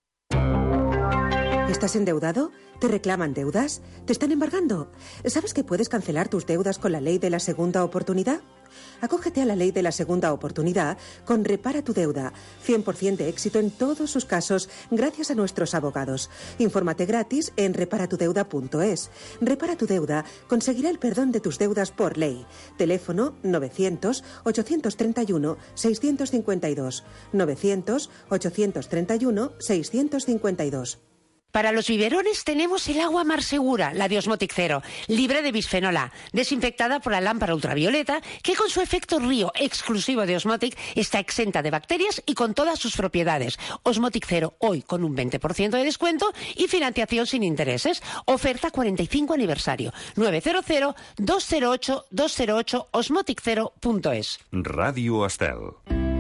¿Estás endeudado? ¿Te reclaman deudas? ¿Te están embargando? ¿Sabes que puedes cancelar tus deudas con la ley de la segunda oportunidad? Acógete a la ley de la segunda oportunidad con Repara tu Deuda. cien por ciento de éxito en todos sus casos gracias a nuestros abogados. Infórmate gratis en repara tu deuda punto es. Repara tu Deuda conseguirá el perdón de tus deudas por ley. Teléfono novecientos ochocientos treinta y uno seiscientos cincuenta y dos. novecientos ochocientos treinta y uno seiscientos cincuenta y dos. Para los biberones tenemos el agua Mar Segura, la de Osmotic Zero, libre de bisfenol A, desinfectada por la lámpara ultravioleta, que con su efecto río exclusivo de Osmotic está exenta de bacterias y con todas sus propiedades. Osmotic Zero hoy con un veinte por ciento de descuento y financiación sin intereses. Oferta cuarenta y cinco aniversario. nueve cero cero dos cero ocho dos cero ocho osmotic zero punto es. Ràdio Estel.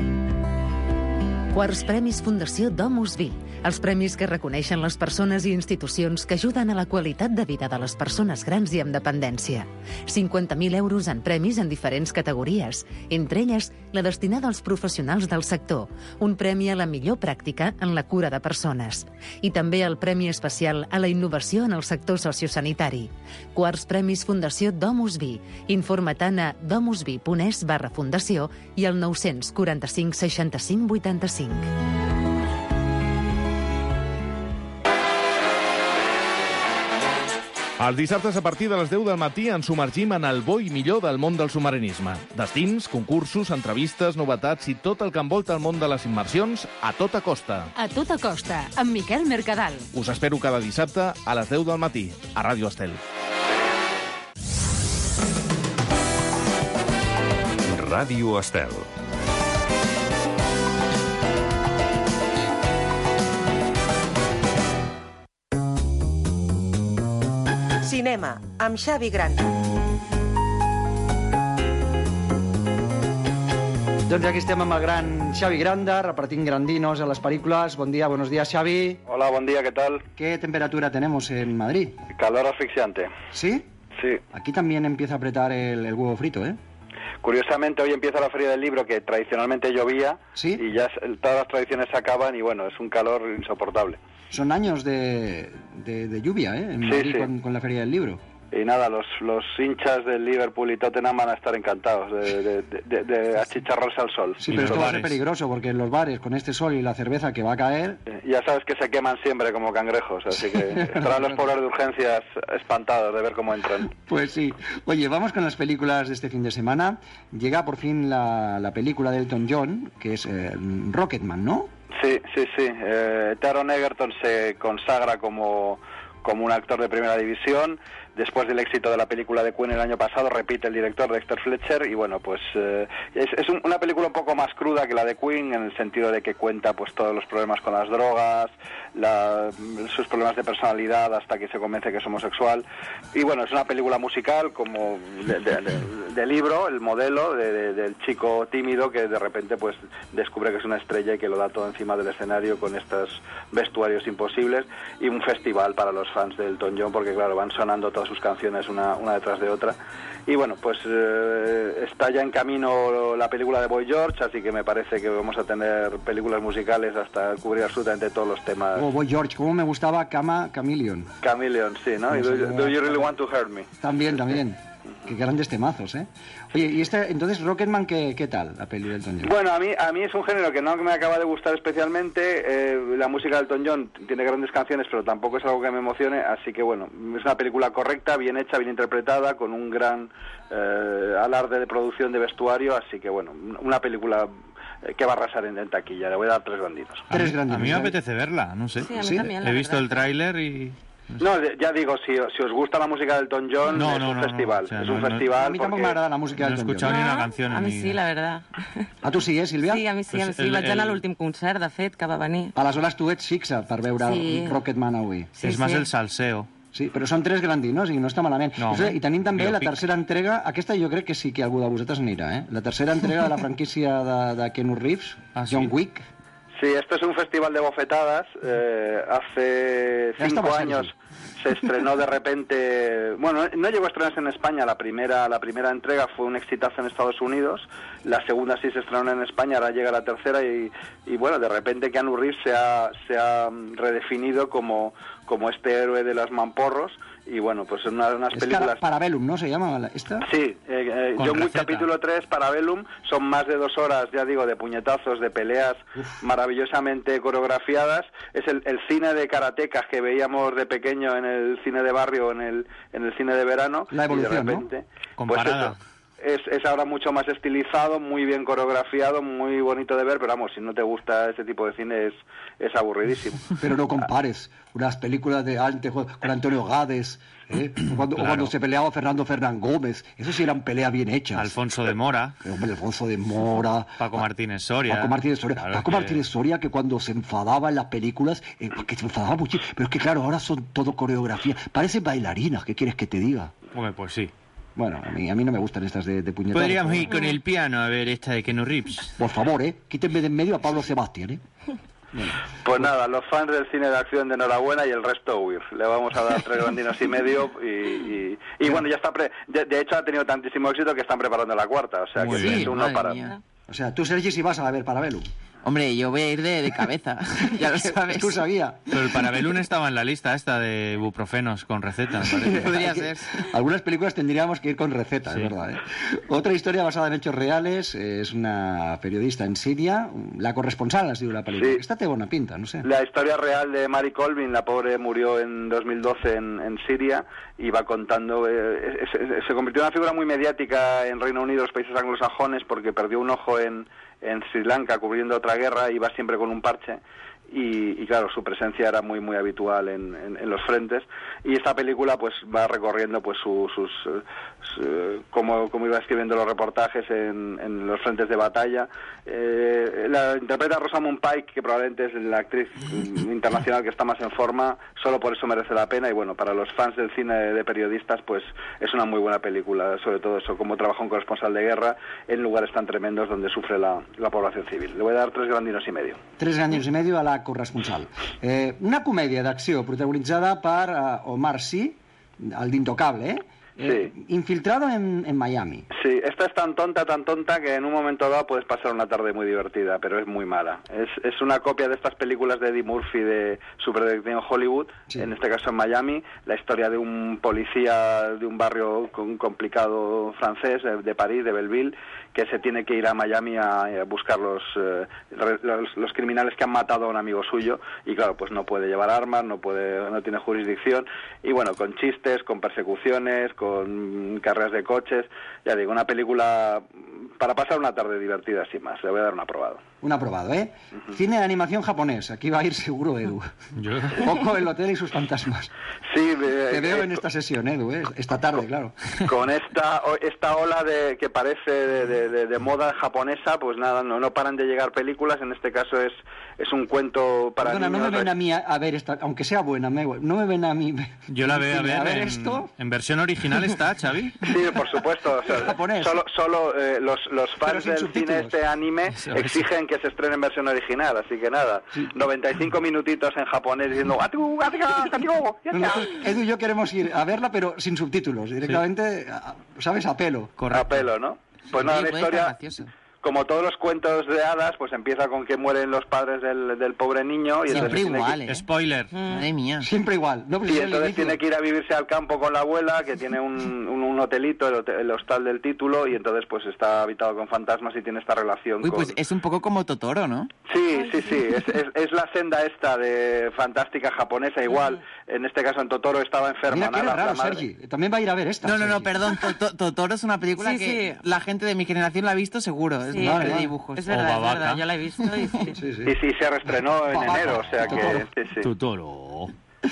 Quarts Premis Fundació Domus Vi. Els premis que reconeixen les persones i institucions que ajuden a la qualitat de vida de les persones grans i amb dependència. cinquanta mil euros en premis en diferents categories, entre elles la destinada als professionals del sector, un premi a la millor pràctica en la cura de persones. I també el Premi Especial a la innovació en el sector sociosanitari. Quarts Premis Fundació Domus Vi. Informa-te'n a domusvi punt es barra fundació i al nou quaranta-cinc seixanta-cinc vuitanta-cinc. Els dissabtes a partir de les deu del matí ens submergim en el bo i millor del món del submarinisme. Destins, concursos, entrevistes, novetats i tot el que envolta el món de les immersions a tota costa. A tota costa, amb Miquel Mercadal. Us espero cada dissabte a les deu del matí, a Ràdio Estel. Ràdio Estel. Cinema, amb Xavi Gran. Doncs aquí estem amb el gran Xavi Granda, repartint grandinos a las películas. Buen día, buenos días, Xavi. Hola, buen día, ¿qué tal? ¿Qué temperatura tenemos en Madrid? Calor asfixiante. ¿Sí? Sí. Aquí también empieza a apretar el, el huevo frito, ¿eh? Curiosamente, hoy empieza la Feria del Libro, que tradicionalmente llovía, ¿sí? Y ya todas las tradiciones se acaban y, bueno, es un calor insoportable. Son años de, de, de lluvia, ¿eh? En sí, Madrid sí. Con, con la Feria del Libro. y nada, los, los hinchas del Liverpool y Tottenham van a estar encantados de, de, de, de, de achicharrarse al sol. Sí, pero esto va a ser peligroso, porque en los bares, con este sol y la cerveza que va a caer... Ya sabes que se queman siempre como cangrejos, así que estarán los pobres de urgencias espantados de ver cómo entran. Pues sí. Oye, vamos con las películas de este fin de semana. Llega por fin la, la película de Elton John, que es eh, Rocketman, ¿no? Sí, sí, sí. Eh, Taron Egerton se consagra como, como un actor de primera división. Después del éxito de la película de Queen el año pasado, repite el director Dexter Fletcher y bueno, pues eh, es, es un, una película un poco más cruda que la de Queen en el sentido de que cuenta pues todos los problemas con las drogas, la, sus problemas de personalidad hasta que se convence que es homosexual. Y bueno, es una película musical como de, de, de, de libro, el modelo de, de, del chico tímido que de repente pues descubre que es una estrella y que lo da todo encima del escenario con estos vestuarios imposibles, y un festival para los fans de Elton John porque claro, van sonando todas sus canciones una, una detrás de otra. Y bueno, pues eh, está ya en camino la película de Boy George, así que me parece que vamos a tener películas musicales hasta cubrir absolutamente todos los temas. Oh, Boy George, cómo me gustaba Cama Chameleon. Chameleon, sí, ¿no? Y do, do You Really Want to Hurt Me? También, también. Qué grandes temazos, ¿eh? Oye, y este, entonces, Rocketman, ¿qué, qué tal, la peli de Elton John? Bueno, a mí, a mí es un género que no me acaba de gustar especialmente. Eh, la música de Elton John tiene grandes canciones, pero tampoco es algo que me emocione, así que bueno, es una película correcta, bien hecha, bien interpretada, con un gran eh, alarde de producción de vestuario, así que bueno, una película que va a arrasar en, en taquilla. Le voy a dar tres grandinos. Tres grandinos. A mí me apetece verla, no sé. Sí, a mí también, la He visto verdad. el tráiler y... No, ya digo, si, si os gusta la música de Elton John, No, es no, un no, festival. no, o sea, es no, un no- festival A mí tampoco porque... me agrada la música de No he Elton John. escuchado ni una canción A en mi mi sí, la verdad. A tu sí, eh, Sílvia? Sí, a mi sí, a mi Pues sí. el- Vaig anar a el- l'últim concert, de fet, que va venir. Aleshores tu ets fixa per veure Sí. Rocketman avui. Sí, És més sí. el salseo. Sí, però són tres grandinos i no està malament. No, Ostres, I tenim també la biopic. tercera entrega, aquesta jo crec que sí que algú de vosaltres anirà, eh? La tercera entrega de la franquícia de, de Keanu Reeves, John Wick. Sí, esto es un festival de bofetadas. Eh, hace Ya cinco estaba años se estrenó de repente... Bueno, no llegó a estrenarse en España. La primera, la primera entrega fue un exitazo en Estados Unidos. La segunda sí se estrenó en España, ahora llega la tercera y, y bueno, de repente Keanu Reeves se ha, se ha redefinido como, como este héroe de los mamporros. Y bueno, pues son unas, unas Es películas... cara, Parabellum, ¿no se llama la- esta? Sí, eh, eh, Con John Wick receta. capítulo tres, Parabellum, son más de dos horas, ya digo, de puñetazos, de peleas maravillosamente coreografiadas. Es el, el cine de karatecas que veíamos de pequeño en el cine de barrio, en el, en el cine de verano. La evolución, y de ¿no? repente, Comparada. Pues eso, es, es ahora mucho más estilizado, muy bien coreografiado, muy bonito de ver, pero vamos, si no te gusta ese tipo de cine es, es aburridísimo. Pero no compares unas películas de antes con con Antonio Gades, ¿eh? o, cuando, o Claro. cuando se peleaba Fernando Fernán Gómez. Eso sí eran peleas bien hechas. Alfonso de Mora. Hombre, Alfonso de Mora. Paco Martínez Soria. Paco Martínez Soria. Claro Paco que- Martínez Soria, que cuando se enfadaba en las películas, eh, porque se enfadaba mucho. Pero es que claro, ahora son todo coreografía. Parecen bailarinas, ¿qué quieres que te diga? Hombre, pues sí. Bueno, a mí, a mí no me gustan estas de, de puñetazos. Podríamos ir con el piano a ver esta de Keanu Reeves. Por favor, ¿eh? Quítenme de en medio a Pablo Sebastián, ¿eh? Pues nada, los fans del cine de acción de enhorabuena y el resto huir. Le vamos a dar tres grandinos y medio y, y, y bueno, ya está... Pre de, de hecho ha tenido tantísimo éxito que están preparando la cuarta, o sea Muy que bien, es un no madre para... mía. O sea, tú, Sergi, si vas a ver Parabellum. Hombre, yo voy a ir de, de cabeza, ya lo sabes. Tú sabías. Pero el Parabellum estaba en la lista esta de ibuprofenos con receta, me parece. Podría ser. Algunas películas tendríamos que ir con recetas, Sí. es verdad, ¿eh? Otra historia basada en hechos reales, eh, es una periodista en Siria, la corresponsal ha sido la película. Sí. Esta te buena pinta, no sé. La historia real de Mary Colvin, la pobre murió en dos mil doce en, en Siria y va contando, eh, es- es- se convirtió en una figura muy mediática en Reino Unido, los países anglosajones, porque perdió un ojo en, en Sri Lanka cubriendo otra guerra, iba siempre con un parche. Y, y claro, su presencia era muy muy habitual en, en, en los frentes, y esta película pues va recorriendo pues su- sus eh, su- cómo, cómo iba escribiendo los reportajes en, en los frentes de batalla. Eh, la interpreta Rosamund Pike, que probablemente es la actriz mm, internacional que está más en forma, solo por eso merece la pena, y bueno, para los fans del cine de periodistas pues es una muy buena película, sobre todo eso, cómo trabaja un corresponsal de guerra en lugares tan tremendos donde sufre la, la población civil. Le voy a dar tres grandinos y medio. Tres anys i medio a la corresponsal. Eh, una comèdia d'acció protagonitzada per eh, Omar Sy, el d'Intocable, eh? Eh, Sí. Infiltrado en, en Miami. Sí, esta es tan tonta, tan tonta que en un momento dado puedes pasar una tarde muy divertida, pero es muy mala. Es, es una copia de estas películas de Eddie Murphy de Superdetective en Hollywood, sí. En este caso en Miami, la historia de un policía de un barrio con- complicado francés, de, de París, de Belleville, que se tiene que ir a Miami a, a buscar los, eh, los, los criminales que han matado a un amigo suyo, y claro, pues no puede llevar armas, no puede, no tiene jurisdicción, y bueno, con chistes, con persecuciones, con carreras de coches, ya digo, una película para pasar una tarde divertida sin más. Le voy a dar un aprobado. Un aprobado, ¿eh? Uh-huh. Cine de animación japonés. Aquí va a ir seguro Edu. Yo... Coco, el hotel y sus fantasmas. Sí, eh, te veo eh, en esta sesión, Edu, ¿eh? Esta tarde, con, claro. Con esta esta ola de que parece de, de, de, de moda japonesa, pues nada, no, no paran de llegar películas. En este caso es es un cuento para Perdona, niños. no me ven a mí a, a ver esta, aunque sea buena, me, no me ven a mí. Yo la veo a ver, a ver en, esto. en versión original está, Xavi. Sí, por supuesto. O sea, japonés. Solo, solo eh, los, los fans del cine este anime exigen que se estrene en versión original, así que nada, sí. noventa y cinco minutitos en japonés diciendo ¡Atu, atiga, atigo! Edu y yo queremos ir a verla, pero sin subtítulos, directamente, sí. a, ¿sabes? A pelo. Correcto. A pelo, ¿no? Pues nada, sí, la historia... Como todos los cuentos de hadas, pues empieza con que mueren los padres del, del pobre niño. Y siempre igual, que... ¿eh? Spoiler. Mm. Madre mía. Siempre igual. No, pues y entonces tiene que ir a vivirse al campo con la abuela, que tiene un, un, un hotelito, el, hotel, el hostal del título, y entonces pues está habitado con fantasmas y tiene esta relación Uy, con... pues es un poco como Totoro, ¿no? Sí, sí, sí. Es, es, es la senda esta de fantástica japonesa, igual. En este caso en Totoro estaba enferma. Mira, qué la, raro, la madre. Sergi. También va a ir a ver esta. No, no, no, Sergi. perdón. Totoro es una película sí, que sí. la gente de mi generación la ha visto seguro. Es sí, vale, de dibujos. Es verdad, es verdad, yo la he visto y sí. Sí, sí. Y sí, se reestrenó en Papá, enero, o sea que... Sí, sí. Totoro.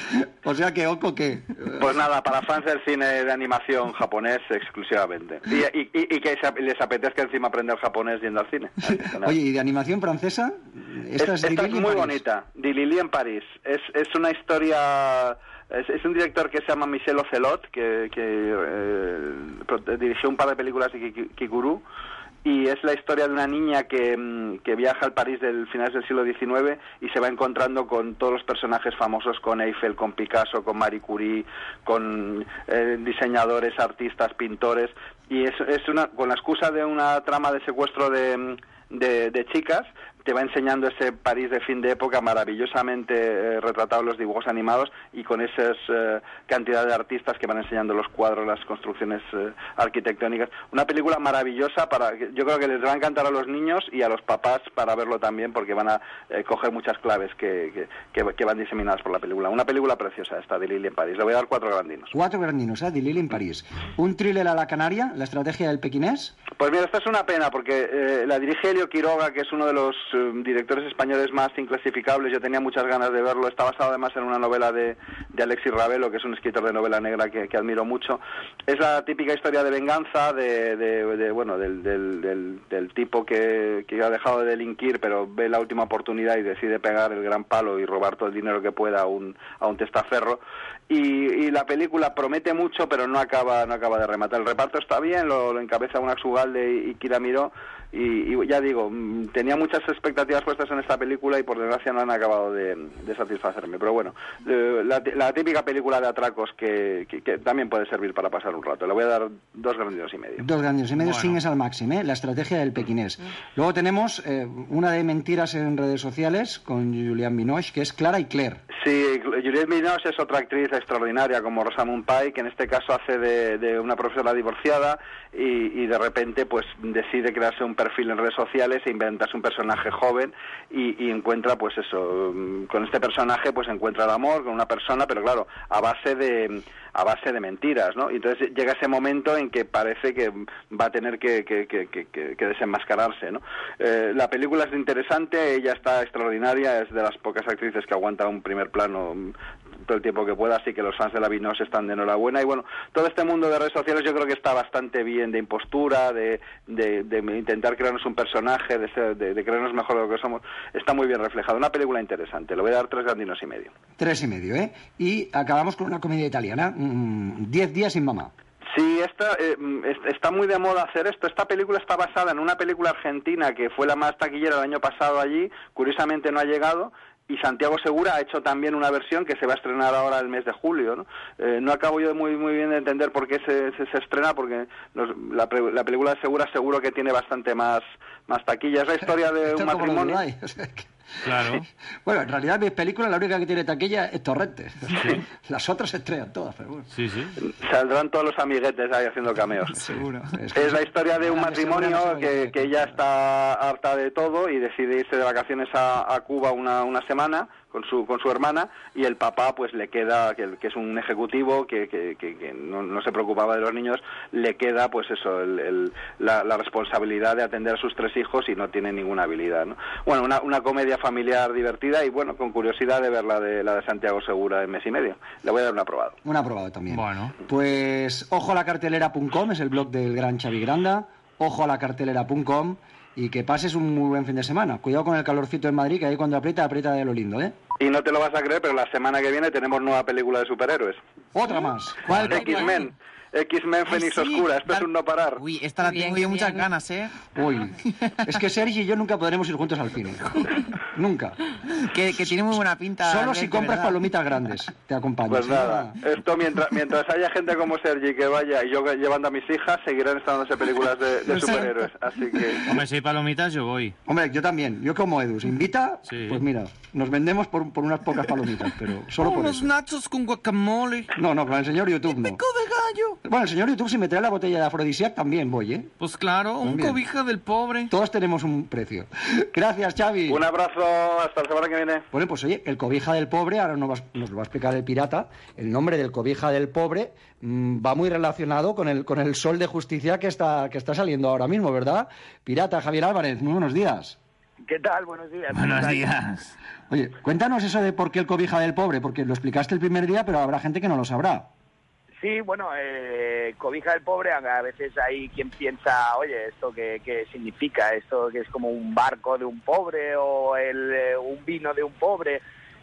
O sea que, Oco, ¿qué? Pues nada, para fans del cine de animación japonés exclusivamente. Y, y, y que les apetezca encima aprender japonés yendo al cine. Oye, ¿y de animación francesa? Esta es, es, esta es muy bonita. Dilili en París. Es, es una historia... Es, es un director que se llama Michel Ocelot, que, que eh, dirigió un par de películas de Kikuru. Y es la historia de una niña que, que viaja al París del finales del siglo diecinueve y se va encontrando con todos los personajes famosos, con Eiffel, con Picasso, con Marie Curie, con eh, diseñadores, artistas, pintores, y es, es una con la excusa de una trama de secuestro de, de, de chicas, te va enseñando ese París de fin de época maravillosamente eh, retratado en los dibujos animados y con esas eh, cantidad de artistas que van enseñando los cuadros, las construcciones eh, arquitectónicas. Una película maravillosa para, yo creo que les va a encantar a los niños y a los papás para verlo también, porque van a eh, coger muchas claves que, que, que, que van diseminadas por la película. Una película preciosa esta de Lili en París. Le voy a dar cuatro grandinos. Cuatro grandinos, ¿eh? De Lili en París. ¿Un thriller a la canaria? ¿La estrategia del pequinés? Pues mira, esta es una pena porque eh, la dirige Elio Quiroga, que es uno de los eh, directores españoles más inclasificables. Yo tenía muchas ganas de verlo. Está basado además en una novela de, de Alexis Ravelo, que es un escritor de novela negra que, que admiro mucho. Es la típica historia de venganza de, de, de bueno, del, del, del, del tipo que, que ha dejado de delinquir, pero ve la última oportunidad y decide pegar el gran palo y robar todo el dinero que pueda a un, a un testaferro. Y, y la película promete mucho, pero no acaba no acaba de rematar. El reparto está bien, lo, lo encabeza Max Ugalde y, y Kira Miró, y, y ya digo, tenía muchas expectativas puestas en esta película y por desgracia no han acabado de, de satisfacerme. Pero bueno, la, la típica película de atracos que, que, que también puede servir para pasar un rato. Le voy a dar dos grandinos y medio. Dos grandinos y medio, bueno. sin es al máximo, ¿eh? La estrategia del pequinés. Luego tenemos eh, una de mentiras en redes sociales con Julianne Binoche, que es Clara y Claire. Sí, Juliette Binoche es otra actriz extraordinaria como Rosamund Pike, que en este caso hace de, de una profesora divorciada y, y de repente pues decide crearse un perfil en redes sociales e inventarse un personaje joven y, y encuentra pues eso, con este personaje pues encuentra el amor con una persona, pero claro, a base de a base de mentiras, ¿no? Y entonces llega ese momento en que parece que va a tener que, que, que, que, que desenmascararse, ¿no? Eh, la película es interesante, ella está extraordinaria, es de las pocas actrices que aguanta un primer plano todo el tiempo que pueda, así que los fans de la Binoche están de enhorabuena. Y bueno, todo este mundo de redes sociales yo creo que está bastante bien, de impostura, de, de, de intentar crearnos un personaje, de, ser, de, de creernos mejor de lo que somos, está muy bien reflejado. Una película interesante, le voy a dar tres grandinos y medio. Tres y medio, ¿eh? Y acabamos con una comedia italiana, mm, Diez días sin mamá. Sí, esta, eh, está muy de moda hacer esto. Esta película está basada en una película argentina que fue la más taquillera el año pasado allí, curiosamente no ha llegado, y Santiago Segura ha hecho también una versión que se va a estrenar ahora el mes de julio, ¿no? Eh, no acabo yo muy muy bien de entender por qué se, se, se estrena, porque nos, la, la película de Segura seguro que tiene bastante más, más taquilla. Es la historia de un matrimonio... Claro. Bueno, en realidad mi película la única que tiene taquilla es Torrente. Sí. Las otras se estrenan todas, pero bueno. Sí, sí. Saldrán todos los amiguetes ahí haciendo cameos. Seguro. Es, es la historia de un matrimonio no que, que ya está harta de todo y decide irse de vacaciones a, a Cuba una, una semana con su con su hermana, y el papá pues le queda, que, que es un ejecutivo que, que, que, que no, no se preocupaba de los niños, le queda pues eso, el, el, la, la responsabilidad de atender a sus tres hijos y no tiene ninguna habilidad, ¿no? Bueno, una, una comedia familiar divertida y bueno, con curiosidad de ver la de, la de Santiago Segura en mes y medio. Le voy a dar un aprobado. Un aprobado también. Bueno. Pues ojo a la cartelera punto com, es el blog del gran Xavi Granda, ojo a la cartelera punto com, y que pases un muy buen fin de semana. Cuidado con el calorcito en Madrid, que ahí cuando aprieta, aprieta de lo lindo, ¿eh? Y no te lo vas a creer, pero la semana que viene tenemos nueva película de superhéroes. Otra más. ¿Cuál? X-Men. X-Men Fénix sí, Oscura, esto tal- es un no parar. Uy, esta la tengo yo muchas ganas, ¿eh? Uy, es que Sergi y yo nunca podremos ir juntos al cine. Nunca. Que, que tiene muy buena pinta. Solo Albert, si de compras verdad. palomitas grandes, te acompaño. Pues ¿sí? nada, esto mientras mientras haya gente como Sergi que vaya y yo llevando a mis hijas, seguirán estrenándose películas de, de superhéroes. Así que... Hombre, si hay palomitas, yo voy. Hombre, yo también. Yo como Edu. ¿Se invita? Sí. Pues mira, nos vendemos por, por unas pocas palomitas, pero solo por Unos eso. nachos con guacamole. No, no, con el señor YouTube no. Pico de gallo. Bueno, el señor YouTube, si me trae la botella de Afrodisiac, también voy, ¿eh? Pues claro, un También. cobija del pobre. Todos tenemos un precio. Gracias, Xavi. Un abrazo, hasta la semana que viene. Bueno, pues oye, el cobija del pobre, ahora nos, va, nos lo va a explicar el pirata. El nombre del cobija del pobre mmm, va muy relacionado con el, con el sol de justicia que está, que está saliendo ahora mismo, ¿verdad? Pirata, Javier Álvarez, muy buenos días. ¿Qué tal? Buenos días. Buenos días. Oye, cuéntanos eso de por qué el cobija del pobre, porque lo explicaste el primer día, pero habrá gente que no lo sabrá. Sí, bueno, eh, cobija del pobre, a veces hay quien piensa, oye, ¿esto qué, qué significa? ¿Esto que es como un barco de un pobre o el, eh, un vino de un pobre?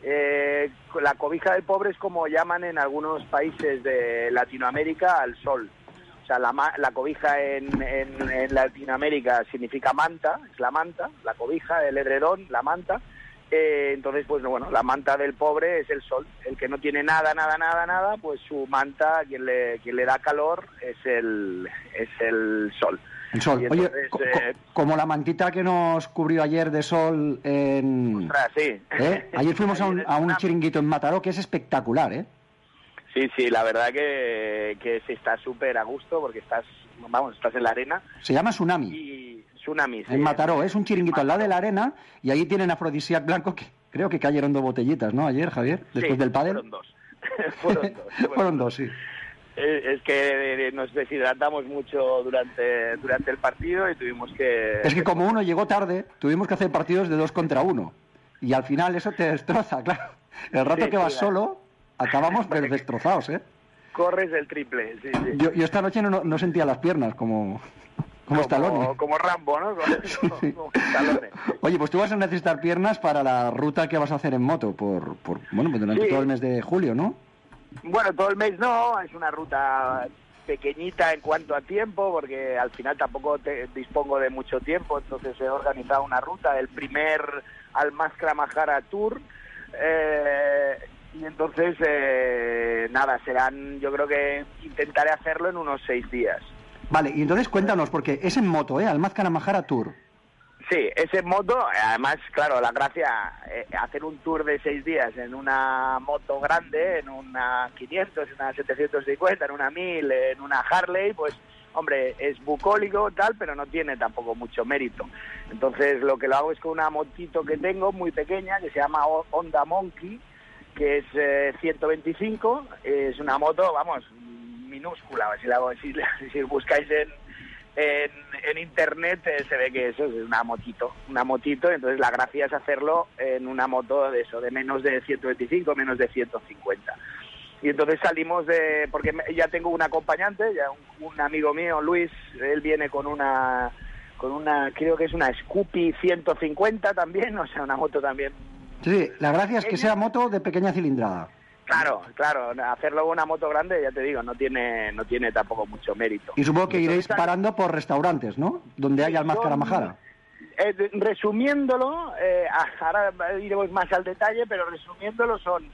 Eh, la cobija del pobre es como llaman en algunos países de Latinoamérica al sol. O sea, la, ma- la cobija en, en, en Latinoamérica significa manta, es la manta, la cobija, el edredón, la manta. Eh, entonces, pues bueno, la manta del pobre es el sol. El que no tiene nada, nada, nada, nada, pues su manta, quien le, quien le da calor, es el, es el sol. El sol. Y Oye, entonces, co- eh, co- como la mantita que nos cubrió ayer de sol en... ostras, sí. ¿Eh? Ayer fuimos a un, a un chiringuito en Mataró, que es espectacular, ¿eh? Sí, sí, la verdad que, que se está súper a gusto porque estás, vamos, estás en la arena. Se llama Tsunami. Y Tsunami, sí. En Mataró, es un chiringuito al lado de la arena y ahí tienen afrodisíac blanco que creo que cayeron dos botellitas, ¿no? Ayer, Javier, después Sí, del pádel. fueron dos. fueron dos. Fueron dos, sí. Eh, Es que nos deshidratamos mucho durante, durante el partido y tuvimos que... Es que como uno llegó tarde, tuvimos que hacer partidos de dos contra uno. Y al final eso te destroza, claro. El rato Sí, que vas sí, solo, acabamos pero destrozados, ¿eh? Corres el triple, sí, sí. Yo, yo esta noche no, no sentía las piernas como, como Stallone. Como, como Rambo, ¿no? Como, como Stallone. Oye, pues tú vas a necesitar piernas para la ruta que vas a hacer en moto por, por bueno, pues durante Sí. todo el mes de julio, ¿no? Bueno, todo el mes no, es una ruta pequeñita en cuanto a tiempo, porque al final tampoco te, dispongo de mucho tiempo, entonces he organizado una ruta, el primer Al-Mascra Majara Tour, eh, y entonces, eh, nada, serán, yo creo que intentaré hacerlo en unos seis días. Vale, y entonces cuéntanos, porque es en moto, ¿eh? Almazcara Majara Tour. Sí, es en moto, además, claro, la gracia, eh, hacer un tour de seis días en una moto grande, en una quinientos, en una setecientos cincuenta, en una mil, en una Harley, pues, hombre, es bucólico, tal, pero no tiene tampoco mucho mérito. Entonces, lo que lo hago es con una motito que tengo, muy pequeña, que se llama O- Honda Monkey, que es eh, ciento veinticinco, es una moto, vamos, minúscula, si, la, si, si buscáis en... En, en internet eh, se ve que eso es una motito, una motito, entonces la gracia es hacerlo en una moto de eso, de menos de ciento veinticinco, menos de ciento cincuenta. Y entonces salimos de, porque me- ya tengo un acompañante, ya un, un amigo mío, Luis, él viene con una, con una, creo que es una Scoopy ciento cincuenta también, o sea, una moto también. Sí, la gracia es que sea moto de pequeña cilindrada. Claro, claro, hacerlo con una moto grande, ya te digo, no tiene, no tiene tampoco mucho mérito. Y supongo que Entonces, iréis parando por restaurantes, ¿no? Donde haya Almazcara son- Majara. eh, resumiéndolo, eh, ahora iremos más al detalle, pero resumiéndolo son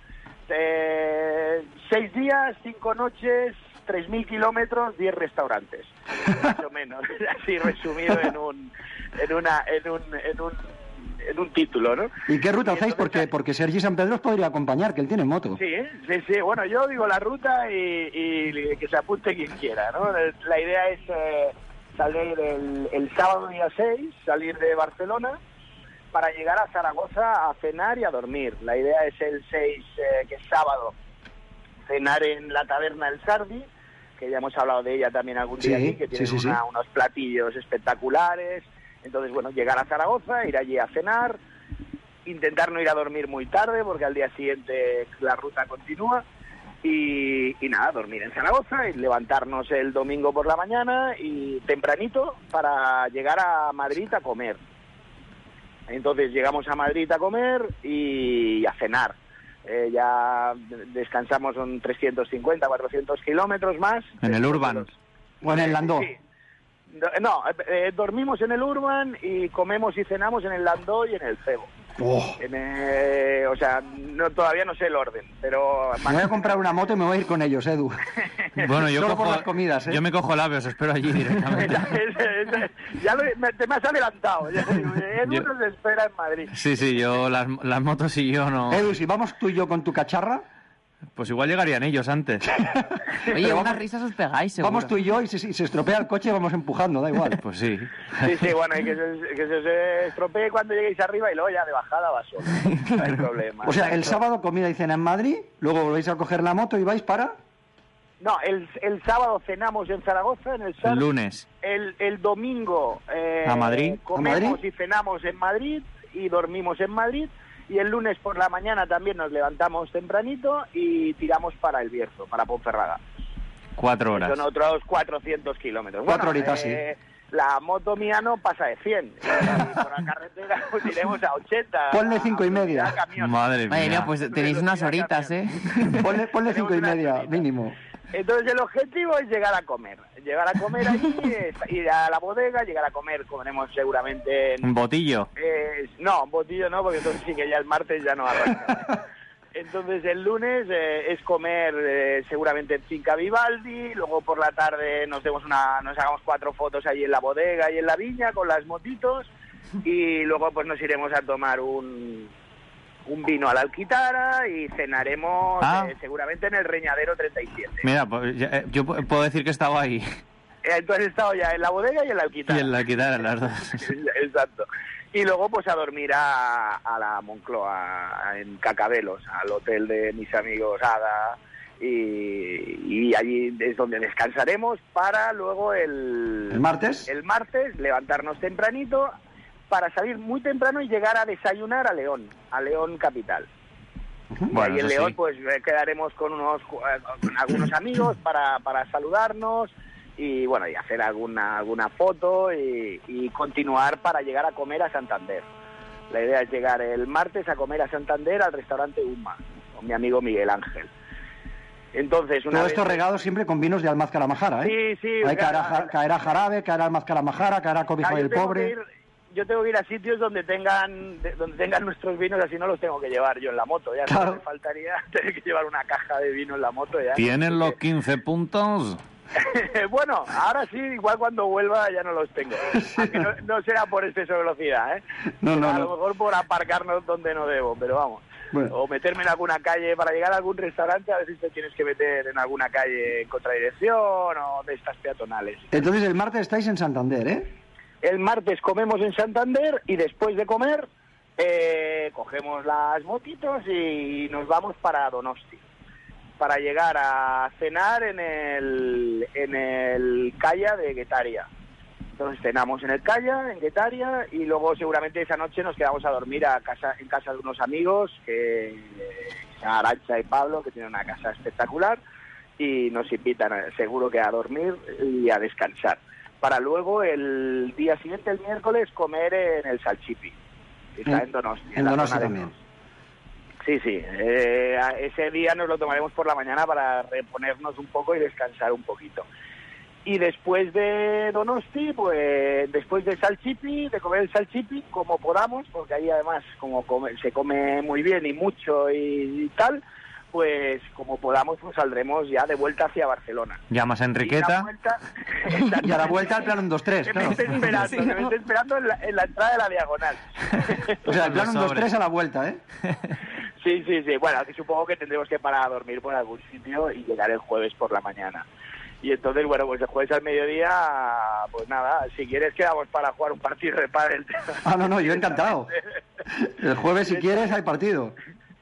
eh, seis días, cinco noches, tres mil kilómetros, diez restaurantes, más o menos, así resumido en un, en una, en un, en un, en un título, ¿no? ¿Y qué ruta hacéis? Porque, porque Sergi San Pedro os podría acompañar, que él tiene moto. Sí, sí, sí, bueno, yo digo la ruta y, y que se apunte quien quiera, ¿no? La idea es eh, salir el, el sábado día seis, salir de Barcelona, para llegar a Zaragoza a cenar y a dormir. La idea es el seis, eh, que es sábado, cenar en la taberna El Sardi, que ya hemos hablado de ella también algún día Sí, aquí, que tiene sí, sí, una- sí. unos platillos espectaculares. Entonces, bueno, llegar a Zaragoza, ir allí a cenar, intentar no ir a dormir muy tarde, porque al día siguiente la ruta continúa, y, y nada, dormir en Zaragoza y levantarnos el domingo por la mañana y tempranito para llegar a Madrid a comer. Entonces llegamos a Madrid a comer y a cenar. Eh, ya descansamos son trescientos cincuenta, cuatrocientos kilómetros más. En el Urban. O en el Landó. Sí. No, eh, dormimos en el Urban y comemos y cenamos en el Landó y en el Cebo. Oh. En, eh, o sea, no, todavía no sé el orden, pero... Me voy a comprar una moto y me voy a ir con ellos, Edu. Bueno, yo Solo cojo, por las comidas, ¿eh? yo me cojo labios, espero allí directamente. ya lo- me, te me has adelantado. Ya, Edu Yo- nos espera en Madrid. Sí, sí, yo las, las motos y yo no... Edu, si vamos tú y yo con tu cacharra... Pues igual llegarían ellos antes. Oye, Pero unas vamos- risas os pegáis, seguro. Vamos tú y yo y si si se estropea el coche vamos empujando, da igual. Pues sí. Sí, sí, bueno, y que se, que se os estropee cuando lleguéis arriba y luego ya de bajada va solo. No hay problema. O sea, el sábado comida y cena en Madrid, luego volvéis a coger la moto y vais para... No, el, el sábado cenamos en Zaragoza, en el Sar. El lunes. El, el domingo eh, ¿A Madrid? comemos ¿A Madrid? y cenamos en Madrid y dormimos en Madrid. Y el lunes por la mañana también nos levantamos tempranito y tiramos para el Bierzo, para Ponferrada. Cuatro horas. Son otros cuatrocientos kilómetros. Cuatro Bueno, horitas, eh, La moto mía no pasa de cien. Y por la carretera pues iremos a ochenta. Ponle cinco y media. A camión. Madre Madre mía, mía. pues tenéis unas horitas, ¿eh? Ponle, ponle cinco y media, mínimo. Entonces el objetivo es llegar a comer. Llegar a comer allí, eh, ir a la bodega, llegar a comer, comeremos seguramente... en- Un botillo. eh, no, botillo no, porque entonces sí que ya el martes ya no arranca. Entonces el lunes eh, es comer eh, seguramente en Finca Vivaldi, luego por la tarde nos demos una, nos hagamos cuatro fotos allí en la bodega y en la viña con las motitos, y luego pues nos iremos a tomar un, un vino a la Alquitara y cenaremos Ah. eh, seguramente en el Reñadero treinta y siete. Mira, pues, ya, eh, yo pu- puedo decir que estaba ahí. Eh, Entonces he estado ya en la bodega y en la Alquitara. Y en la quitar las dos. Exacto. Y luego pues a dormir a, a la Moncloa, a- en Cacabelos, al hotel de mis amigos Ada, y, y allí es donde descansaremos para luego el... ¿El martes? El martes levantarnos tempranito para salir muy temprano y llegar a desayunar a León, a León capital. Y Bueno, ahí en eso León sí. pues eh, quedaremos con unos cu- eh, con algunos amigos para, para saludarnos y bueno, y hacer alguna alguna foto y, y continuar para llegar a comer a Santander. La idea es llegar el martes a comer a Santander al restaurante Uma, con mi amigo Miguel Ángel. Entonces, una Todo vez... esto regado siempre con vinos de Almaz Calamajara, ¿eh? Sí, sí. Ahí caerá, claro. ja- caerá jarabe, caerá Almaz Calamajara, caerá Cobija Ah, yo del tengo Pobre... que ir- yo tengo que ir a sitios donde tengan de- donde tengan nuestros vinos, así no los tengo que llevar yo en la moto. Ya Claro. no me faltaría tener que llevar una caja de vino en la moto ya. ¿Tienen los quince puntos? Bueno, ahora sí, igual cuando vuelva ya no los tengo. Aunque no, no será por exceso de velocidad, ¿eh? No, no, a no. lo mejor por aparcarnos donde no debo, pero vamos. Bueno. O meterme en alguna calle, para llegar a algún restaurante a veces te tienes que meter en alguna calle en contradirección o de estas peatonales. Entonces el martes estáis en Santander, ¿eh? El martes comemos en Santander y después de comer eh, cogemos las motitos y nos vamos para Donosti, para llegar a cenar en el, en el Calla de Guetaria. Entonces cenamos en el Calla, en Guetaria, y luego seguramente esa noche nos quedamos a dormir a casa, en casa de unos amigos, que Arantxa y Pablo, que tienen una casa espectacular, y nos invitan eh, seguro que a dormir y a descansar. Para luego el día siguiente, el miércoles, comer en el Salchipi, que está En- en Donosti. en la Donosti zona de también. Donosti. Sí, sí. Eh, a- ese día nos lo tomaremos por la mañana para reponernos un poco y descansar un poquito. Y después de Donosti, pues después de salchipi, de comer el salchipi, como podamos, porque ahí además como come, se come muy bien y mucho y, y tal, pues como podamos, pues saldremos ya de vuelta hacia Barcelona. Llamas a Enriqueta. Y, la vuelta, y a la vuelta al plan un dos tres, claro. Me esté esperando, sí, ¿no? ¿no? me esté esperando en la, en la entrada de la diagonal. O sea, el plan un dos tres a la vuelta, ¿eh? Sí, sí, sí. Bueno, aquí supongo que tendremos que parar a dormir por algún sitio y llegar el jueves por la mañana. Y entonces, bueno, pues el jueves al mediodía, pues nada, si quieres quedamos para jugar un partido de pádel. Ah, no, no, yo encantado. El jueves, si quieres, hay partido.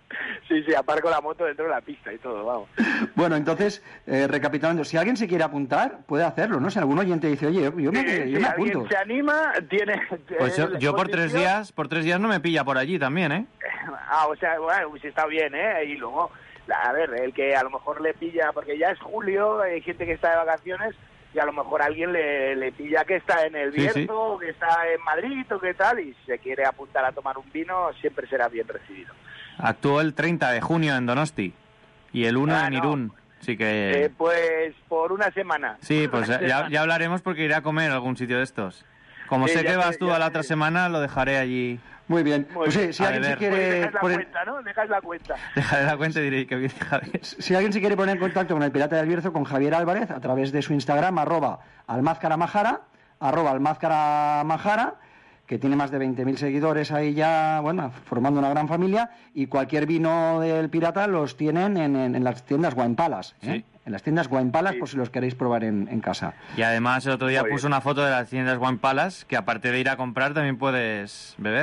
Sí, sí, aparco la moto dentro de la pista y todo, vamos. Bueno, entonces, eh, recapitulando, si alguien se quiere apuntar, puede hacerlo, ¿no? Si algún oyente dice, oye, yo, yo me, Sí, yo si me alguien apunto. se anima, tiene... Pues yo, eh, yo por tres condición- días, por tres días no me pilla por allí también, ¿eh? Ah, o sea, bueno, pues está bien, ¿eh? Y luego, a ver, el que a lo mejor le pilla, porque ya es julio, hay gente que está de vacaciones, y a lo mejor alguien le, le pilla que está en el Sí, sí. Bierzo, o que está en Madrid, o que tal, y si se quiere apuntar a tomar un vino, siempre será bien recibido. Actuó el treinta de junio en Donosti y el uno Ah, en no. Irún. Así que... Eh, pues por una semana. Sí, Por pues una ya, ya semana. hablaremos porque iré a comer a algún sitio de estos. Como Sí, sé ya que te- vas tú ya a la te- otra semana, lo dejaré allí. Muy bien. Muy Pues sí, bien. si A alguien se beber. Pues quiere dejas la poner, cuenta, ¿no? Dejas la cuenta. Dejaré la cuenta y diré que bien, Javier. si alguien se quiere poner en contacto con el Pirata del Bierzo, con Javier Álvarez, a través de su Instagram, arroba almazcaramajara, arroba almazcaramajara, que tiene más de veinte mil seguidores ahí ya, bueno, formando una gran familia, y cualquier vino del Pirata los tienen en, en, en las tiendas Wine Palace, ¿eh? Sí. En las tiendas Wine Palace, por si los queréis probar en, en casa. Y además el otro día Muy puso bien. una foto de las tiendas One Palace, que aparte de ir a comprar también puedes beber.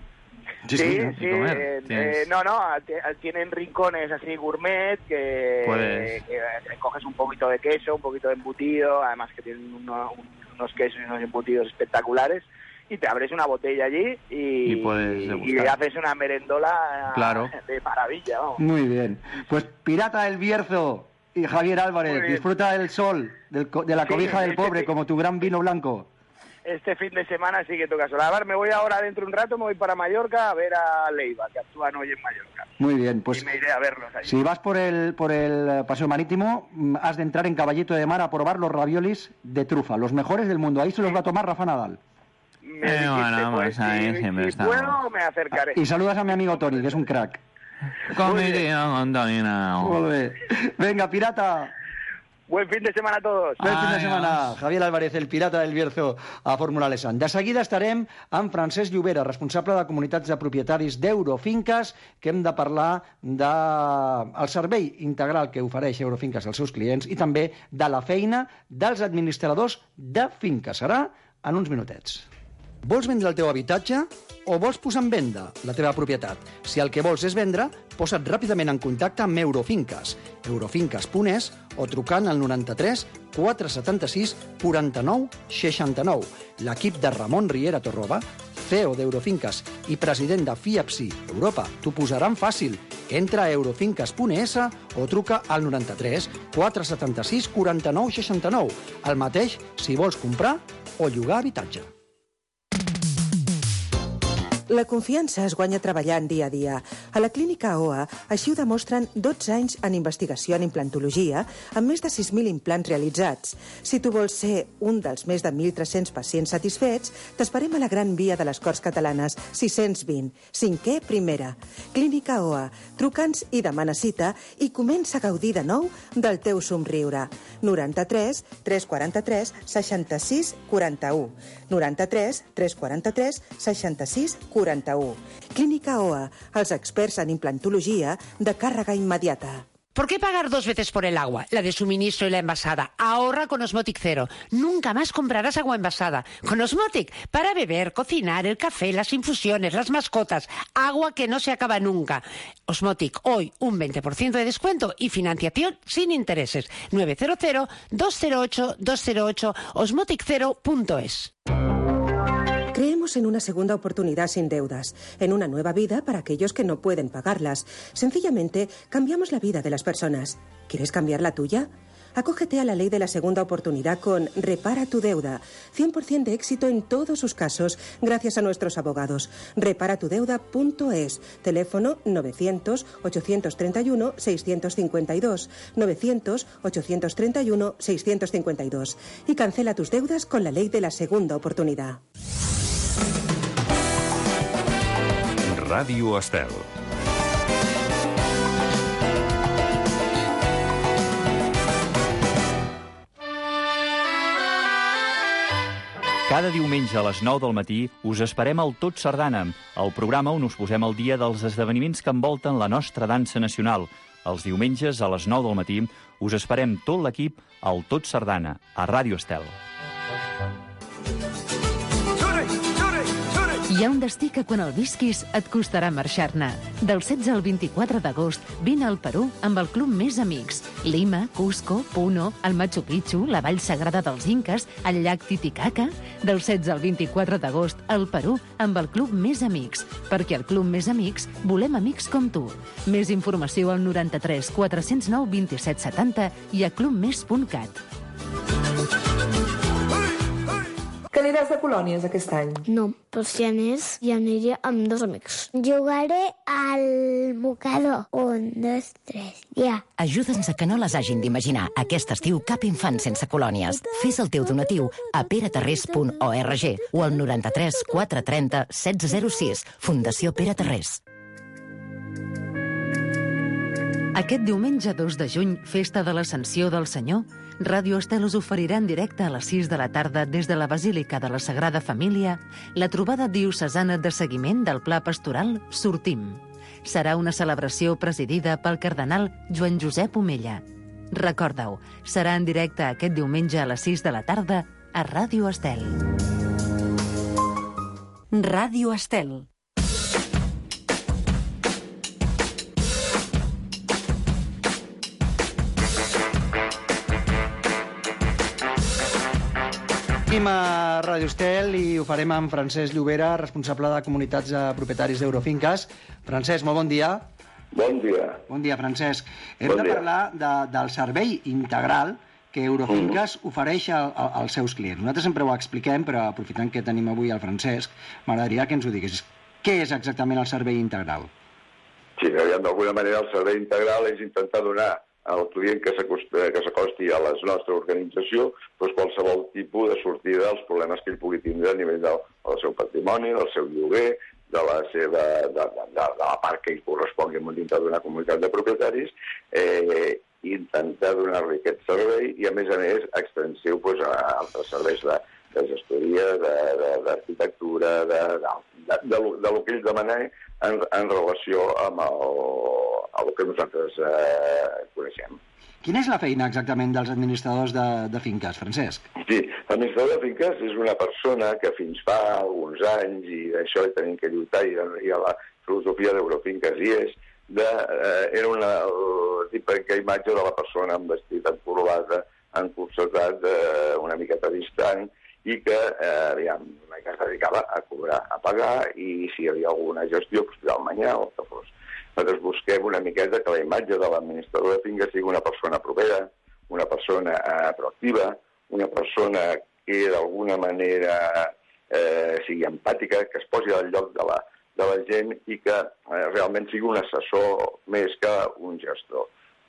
Sí, sí, sí, ¿no? Y comer. eh, Tienes- eh, no, no, t- tienen rincones así gourmet que, Puedes- que, eh, coges un poquito de queso, un poquito de embutido, además que tienen uno- un- unos quesos y unos embutidos espectaculares, y te abres una botella allí y, Y puedes y degustar. haces una merendola Claro. de maravilla, vamos. Muy bien. Pues Pirata del Bierzo y Javier Muy Álvarez, bien. disfruta del sol, del co- de la Sí, cobija del sí, pobre, sí. como tu gran vino blanco. Este fin de semana sí que toca solar. Me voy ahora dentro de un rato, me voy para Mallorca a ver a Leiva, que actúan hoy en Mallorca. Muy bien, pues y me iré a verlos ahí. si vas por el, por el eh, paseo marítimo, mm, has de entrar en Caballito de Mar a probar los raviolis de trufa, los mejores del mundo. Ahí se los va a tomar Rafa Nadal. Me Eh, dijiste, bueno, pues, pues ahí si, siempre si estamos. puedo, me acercaré. Y saludas a mi amigo Tony, que es un crack. Comedia, Antonina. Molt bé. Venga, pirata. Buen fin de setmana a tots. Bon fin de Ai, setmana. Javier Álvarez, el pirata del Bierzo, a Fórmula Lesan. De seguida estarem amb Francesc Llobera, responsable de comunitats de propietaris d'Eurofinques, que hem de parlar del de... servei integral que ofereix Eurofinques als seus clients i també de la feina dels administradors de finques. Serà en uns minutets. Vols vendre el teu habitatge o vols posar en venda la teva propietat? Si el que vols és vendre, posa't ràpidament en contacte amb Eurofinques, eurofinques punt es o trucant al noranta-tres quatre setanta-sis quaranta-nou seixanta-nou. L'equip de Ramon Riera Torroba, C E O d'Eurofinques i president de F I A P S I Europa, t'ho posaran fàcil. Entra a eurofinques punt es o truca al noranta-tres quatre setanta-sis quaranta-nou seixanta-nou. El mateix si vols comprar o llogar habitatge. La confiança es guanya treballant dia a dia. A la clínica O A així ho demostren dotze anys en investigació en implantologia amb més de sis mil implants realitzats. Si tu vols ser un dels més de mil tres-cents pacients satisfets, t'esperem a la Gran Via de les Corts Catalanes, sis-cents vint, cinquè primera. Clínica O A. Truca'ns i demana cita i comença a gaudir de nou del teu somriure. noranta-tres tres quaranta-tres seixanta-sis quaranta-u. noranta-tres tres quaranta-tres seixanta-sis quaranta-u. Clínica O A, els experts en implantologia de càrrega immediata. ¿Por qué pagar dos veces por el agua, la de suministro y la envasada? Ahorra con Osmotic Cero. Nunca más comprarás agua envasada. Con Osmotic, para beber, cocinar, el café, las infusiones, las mascotas. Agua que no se acaba nunca. Osmotic, hoy un veinte por ciento de descuento y financiación sin intereses. nueve cero cero dos cero ocho dos cero ocho osmotic cero punto es. Creemos en una segunda oportunidad sin deudas, en una nueva vida para aquellos que no pueden pagarlas. Sencillamente, cambiamos la vida de las personas. ¿Quieres cambiar la tuya? Acógete a la ley de la segunda oportunidad con Repara tu deuda. cien por ciento de éxito en todos sus casos, gracias a nuestros abogados. repara tu deuda punto es. Teléfono novecientos, ochocientos treinta y uno, seiscientos cincuenta y dos. novecientos, ochocientos treinta y uno, seiscientos cincuenta y dos. Y cancela tus deudas con la ley de la segunda oportunidad. Ràdio Estel. Cada diumenge a les nou del matí us esperem al Tot Sardana, el programa on us posem al dia dels esdeveniments que envolten la nostra dansa nacional. Els diumenges a les nou del matí us esperem tot l'equip al Tot Sardana, a Ràdio Estel. Hi ha un destí que quan el visquis et costarà marxar-ne. Del setze al vint-i-quatre d'agost vine al Perú amb el club Més Amics. Lima, Cusco, Puno, el Machu Picchu, la Vall Sagrada dels Inques, el llac Titicaca. Del setze al vint-i-quatre d'agost al Perú amb el club Més Amics. Perquè al club Més Amics volem amics com tu. Més informació al noranta-tres quatre cents nou vint-i-set setanta i a clubmes punt cat. Que aniràs de colònies aquest any? No, però si anés, ja aniria amb dos amics. Jugaré al mocador. Un, dos, tres, ja. Ajuda'ns a que no les hagin d'imaginar. Aquest estiu cap infant sense colònies. Fes el teu donatiu a peraterrés punt org o al noranta-tres quatre trenta setze zero sis. Fundació Pere Tarrés. Aquest diumenge dos de juny, festa de l'Ascensió del Senyor, Ràdio Estel us oferirà en directe a les sis de la tarda des de la Basílica de la Sagrada Família la trobada diocesana de seguiment del Pla Pastoral Sortim. Serà una celebració presidida pel cardenal Joan Josep Omella. Recorda-ho, serà en directe aquest diumenge a les sis de la tarda a Ràdio Estel. Ràdio Estel. Seguim a Ràdio Estel i ho farem amb Francesc Llobera, responsable de comunitats de propietaris d'Eurofinques. Francesc, molt bon dia. Bon dia. Bon dia, Francesc. Hem bon de dia. parlar de, del servei integral que Eurofinques mm. ofereix a, a, als seus clients. Nosaltres sempre ho expliquem, però aprofitant que tenim avui el Francesc, m'agradaria que ens ho digués. Què és exactament el servei integral? Sí, d'alguna manera el servei integral és intentar donar al client que s'acosti a la nostra organització doncs qualsevol tipus de sortida dels problemes que ell pugui tindre a nivell del, del seu patrimoni, del seu lloguer, de la seva de, de, de, de la part que ell correspongui dintre d'una comunitat de propietaris, eh, i intentar donar-li aquest servei i, a més a més, extensiu doncs, a altres serveis de, de gestoria, d'arquitectura, de, de, de, de, de, de, de lo que ell demana en, en relació amb el, el que nosaltres eh, coneixem. Quina és la feina exactament dels administradors de, de finques, Francesc? Sí, l'administrador de finques és una persona que fins fa alguns anys, i d'això hi tenim que lluitar, i, i a la filosofia d'Eurofinques hi és, de, eh, era una típica imatge de la persona amb vestit encorbada, encursetat, eh, una miqueta distant, i que eh, aviam, que es dedicava a cobrar, a pagar, i si hi havia alguna gestió, doncs tirar el manyà o el que fos. Nosaltres busquem una miqueta que la imatge de l'administrador de finques sigui una persona propera, una persona eh, proactiva, una persona que d'alguna manera eh, sigui empàtica, que es posi al lloc de la, de la gent i que eh, realment sigui un assessor més que un gestor.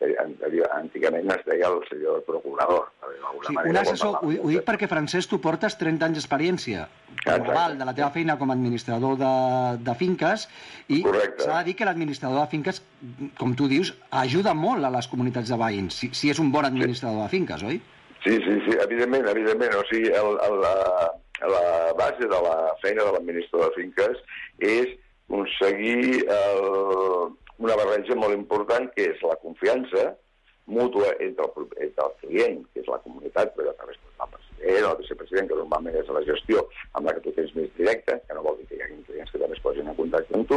Antigament es deia el senyor procurador. Sí, un assessor, ho, ho dic perquè, Francesc, tu portes trenta anys d'experiència global de la teva feina com a administrador de, de finques i s'ha de dir que l'administrador de finques, com tu dius, ajuda molt a les comunitats de veïns, si, si és un bon administrador de finques, oi? Sí, sí, sí, evidentment, evidentment. O sigui, el, el, la, la base de la feina de l'administrador de finques és aconseguir el, una barreja molt important, que és la confiança mútua entre el, entre el client, que és la comunitat, però també és el president o el vicepresident, que normalment és la gestió amb la que tu tens més directa, que no vol dir que hi hagi clients que també es posin en contacte amb tu,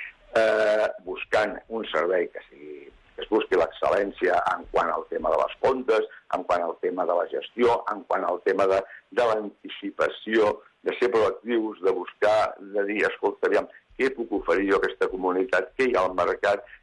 eh, buscant un servei que sigui que es busqui l'excel·lència en quant al tema de les comptes, en quant al tema de la gestió, en quant al tema de, de l'anticipació, de ser proactius, de buscar, de dir, escolta, aviam, què puc oferir jo a aquesta comunitat, què hi ha al mercat,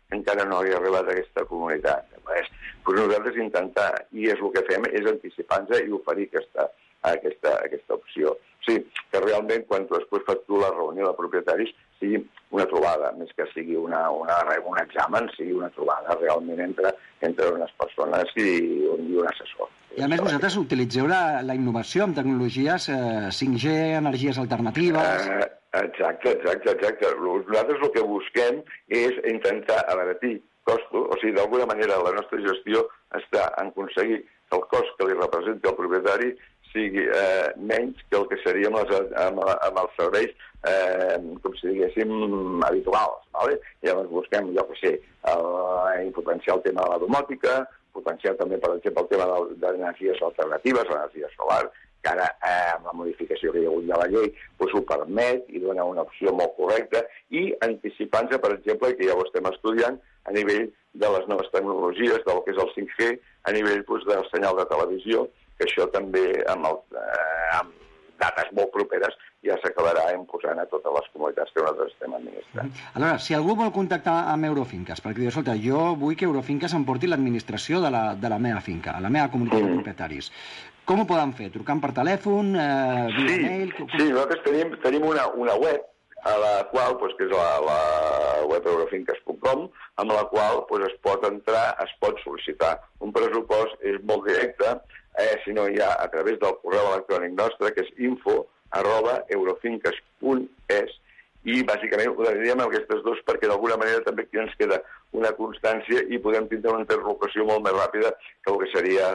encara no havia arribat a aquesta comunitat. Pues, pues nosaltres intentar, i és el que fem, és anticipar-nos i oferir aquesta, aquesta, aquesta opció. O sigui, que realment, quan tu després fas tu la reunió de propietaris, sigui una trobada, més que sigui una, una, un examen, sigui una trobada realment entre, entre unes persones i, i un assessor. I a més vosaltres utilitzeu la, la innovació amb tecnologies eh, cinc G, energies alternatives... Eh, exacte, exacte, exacte. Nosaltres el que busquem és intentar abaratir costos, o sigui, d'alguna manera la nostra gestió està en aconseguir que el cost que li representi el propietari sigui eh, menys que el que seria amb, les, amb, amb els serveis, eh, com si diguéssim, habituals. ¿vale? I llavors busquem, jo que sé, el, potenciar el tema de la domòtica, potenciar també, per exemple, el tema d'energies alternatives, l'energia solar, que ara, eh, amb la modificació que hi ha hagut de la llei, doncs ho permet i dona una opció molt correcta, i anticipant-se, per exemple, que ja ho estem estudiant, a nivell de les noves tecnologies, del que és el cinc G, a nivell doncs, del senyal de televisió, que això també, amb, el, eh, amb dates molt properes, ja s'acabarà imposant a totes les comunitats que nosaltres estem administrant. Aleshores, si algú vol contactar amb Eurofinques, perquè diu, escolta, jo vull que Eurofinques em porti l'administració de, la, de la meva finca, a la meva comunitat mm. de propietaris. Com ho poden fer? Trucant per telèfon, eh, via sí, mail? Com... Sí, nosaltres tenim, tenim una, una web, a la qual, pues, que és la, la web eurofinques punt com, amb la qual pues, es pot entrar, es pot sol·licitar un pressupost, és molt directe, eh, si no hi ha a través del correu electrònic nostre, que és info arroba eurofinques punt es, i bàsicament ho diríem amb aquestes dues perquè d'alguna manera també aquí ens queda una constància i podem tindre una interlocució molt més ràpida que el que seria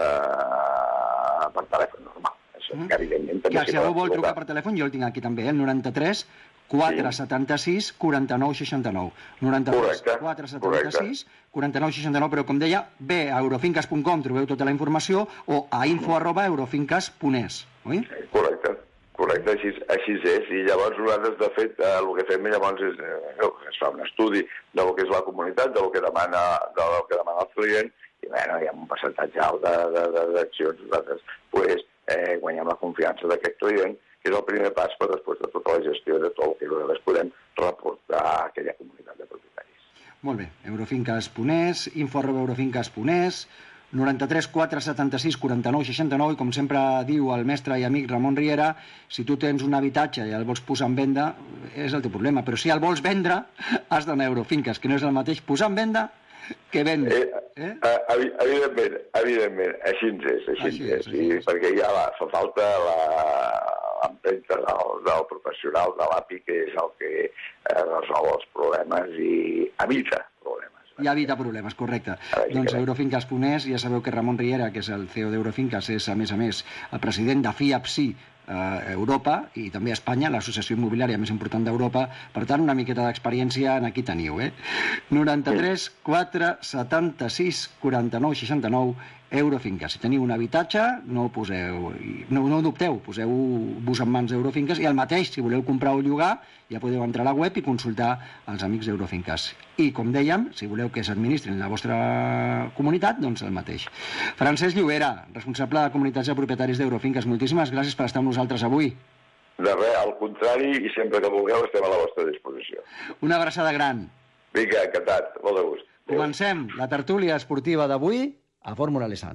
eh, per telèfon normal. Això, mm. que evidentment també... Ja, si algú vol trucar per telèfon, jo el tinc aquí també, el noranta-tres quatre setanta-sis quaranta-nou seixanta-nou. noranta-tres quatre setanta-sis quaranta-nou seixanta-nou, però com deia, bé, a eurofinques punt com trobeu tota la informació o a info arroba eurofinques punt es, oi? Correcte. Correcte, així, així és. I llavors nosaltres, de fet, eh, el que fem llavors és eh, es fa un estudi del que és la comunitat, del que demana, del que demana el client, i bueno, hi ha un percentatge alt d'accions. Nosaltres pues, eh, guanyem la confiança d'aquest client, que és el primer pas per després de tota la gestió de tot el que nosaltres podem reportar a aquella comunitat de propietaris. Molt bé, eurofinques punt es, info arroba eurofinques punt es, noranta-tres quatre setanta-sis quaranta-nou seixanta-nou, i com sempre diu el mestre i amic Ramon Riera, si tu tens un habitatge i el vols posar en venda, és el teu problema, però si el vols vendre, has d'anar a Eurofinques, que no és el mateix posar en venda que vendre. Eh? Eh? Evidentment, evidentment, així és, així, així és, és, i perquè ja va, fa falta l'empenta del, del professional de l'A P I, que és el que eh, resol els problemes i evita problemes. I evita problemes, correcte. Doncs eurofinques punt es, ja sabeu que Ramon Riera, que és el C E O d'Eurofinques, és, a més a més, el president de FIAPSI a Europa i també a Espanya, l'associació immobiliària més important d'Europa. Per tant, una miqueta d'experiència en aquí teniu, eh? noranta-tres quatre setanta-sis quaranta-nou seixanta-nou, Eurofinques. Si teniu un habitatge, no ho poseu, no, no ho dubteu, poseu-vos en mans d'Eurofinques, i el mateix, si voleu comprar o llogar, ja podeu entrar a la web i consultar els amics d'Eurofinques. I, com dèiem, si voleu que s'administrin la vostra comunitat, doncs el mateix. Francesc Llobera, responsable de comunitats de propietaris d'Eurofinques, moltíssimes gràcies per estar amb nosaltres avui. De res, al contrari, i sempre que vulgueu estem a la vostra disposició. Una abraçada gran. Vinga, encantat, molt de gust. Adéu. Comencem la tertúlia esportiva d'avui a Fórmula Lesan.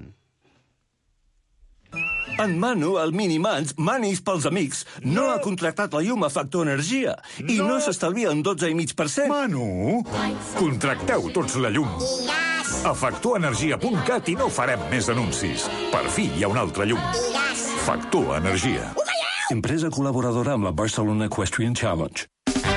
En Manu, el Minimans, Manis pels amics, no, no ha contractat la llum a Factor Energia i no, no s'estalvia un dotze coma cinc per cent. Manu, contracteu tots la llum. Yes. A factor energia punt cat i no farem més anuncis. Per fi hi ha una altra llum. Yes. Factor Energia. Empresa col·laboradora amb la Barcelona Equestrian Challenge.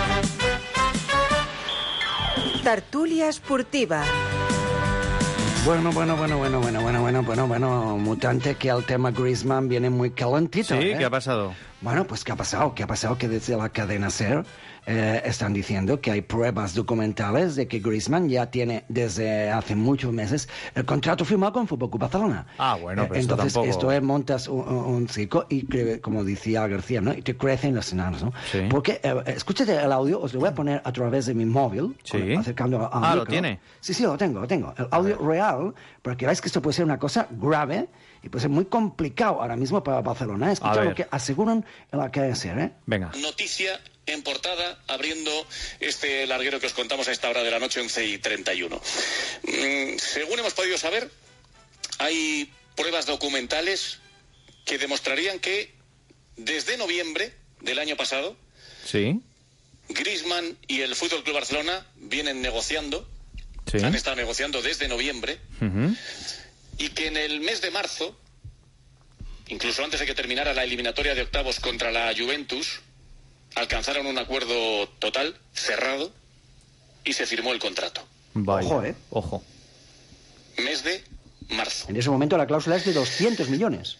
Tertúlia esportiva. Bueno, bueno, bueno, bueno, bueno, bueno, bueno, bueno, bueno, mutante, que el tema Griezmann viene muy calentito. Sí, ¿eh? ¿qué ha pasado? Bueno, pues ¿qué ha pasado? ¿Qué ha pasado? Que desde la cadena SER eh, están diciendo que hay pruebas documentales de que Griezmann ya tiene desde hace muchos meses el contrato firmado con Fútbol Club Barcelona. Ah, bueno, pero eh, esto entonces, tampoco... esto es, montas un, un circo y, que, como decía García, ¿no? Y te crecen los enanos, ¿no? Sí. Porque, eh, escúchate el audio, os lo voy a poner a través de mi móvil, sí. con, acercando a, a Ah, micro. ¿lo tiene? Sí, sí, lo tengo, lo tengo. El audio real, porque veis que esto puede ser una cosa grave, y y puede ser muy complicado ahora mismo para Barcelona. Escucha lo que aseguran en la cadena SER, ¿eh? Venga. Noticia en portada, abriendo este larguero que os contamos a esta hora de la noche, once y treinta y uno. Mm, según hemos podido saber, hay pruebas documentales que demostrarían que desde noviembre del año pasado, sí, Griezmann y el Fútbol Club Barcelona vienen negociando, sí, han estado negociando desde noviembre, uh-huh, y que en el mes de marzo, incluso antes de que terminara la eliminatoria de octavos contra la Juventus, alcanzaron un acuerdo total, cerrado, y se firmó el contrato. Vaya. Ojo, ¿eh? Ojo. Mes de marzo. En ese momento la cláusula es de doscientos millones.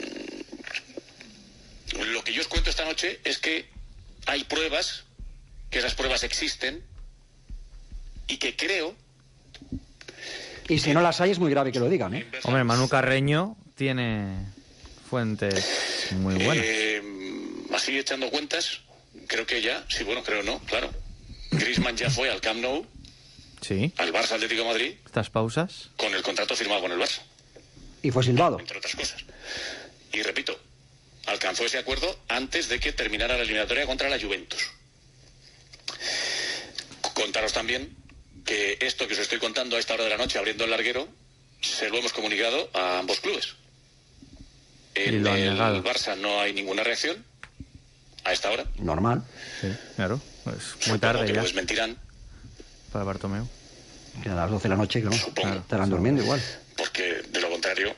Lo que yo os cuento esta noche es que hay pruebas, que esas pruebas existen, y que creo... Y si no las hay es muy grave que lo digan, ¿eh? Hombre, Manu Carreño tiene fuentes muy buenas. Eh, así echando cuentas, creo que ya, sí, bueno, creo no, claro. Griezmann ya fue al Camp Nou, sí, al Barça Atlético de Madrid, estas pausas, con el contrato firmado con el Barça. Y fue silbado. Entre otras cosas. Y repito, alcanzó ese acuerdo antes de que terminara la eliminatoria contra la Juventus. Contaros también que esto que os estoy contando a esta hora de la noche, abriendo el larguero, se lo hemos comunicado a ambos clubes. En el Barça no hay ninguna reacción a esta hora. Normal. Sí, claro. Es muy tarde que ya. Lo desmentirán. Para Bartomeu. Que a las doce de la noche, ¿no? Supongo. Estarán durmiendo igual. Porque de lo contrario...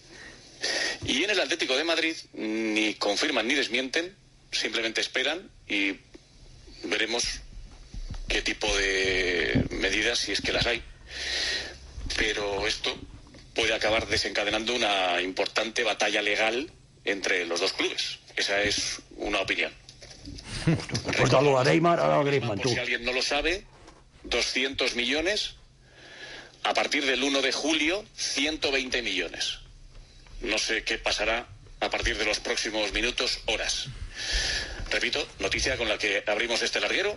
Y en el Atlético de Madrid ni confirman ni desmienten, simplemente esperan y veremos qué tipo de medidas, si es que las hay. Pero esto puede acabar desencadenando una importante batalla legal entre los dos clubes. Esa es una opinión. Pues dalo a Neymar, a Griezmann, por tú. si alguien no lo sabe, doscientos millones. A partir del uno de julio, ciento veinte millones. No sé qué pasará a partir de los próximos minutos, horas. Repito, noticia con la que abrimos este larguero.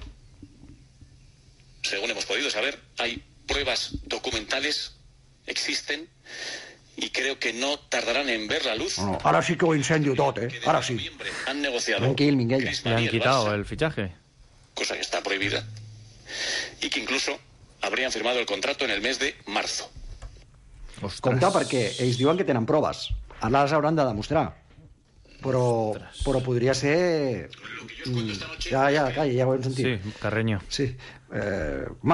Según hemos podido saber, hay pruebas documentales, existen, y creo que no tardarán en ver la luz. No, no, ara sí que ho incendio tot, eh? Ara sí. Han negociado. Tranquil, Minguella. Le han quitado el fichaje. Cosa que está prohibida. Y que incluso habrían firmado el contrato en el mes de marzo. Compte, perquè ells diuen que tenen proves. Ara les hauran de demostrar. Però, però podria ser... Mm, ja, ja, calla, ja ho hem sentit. Sí, Carreño. Sí. Eh, home,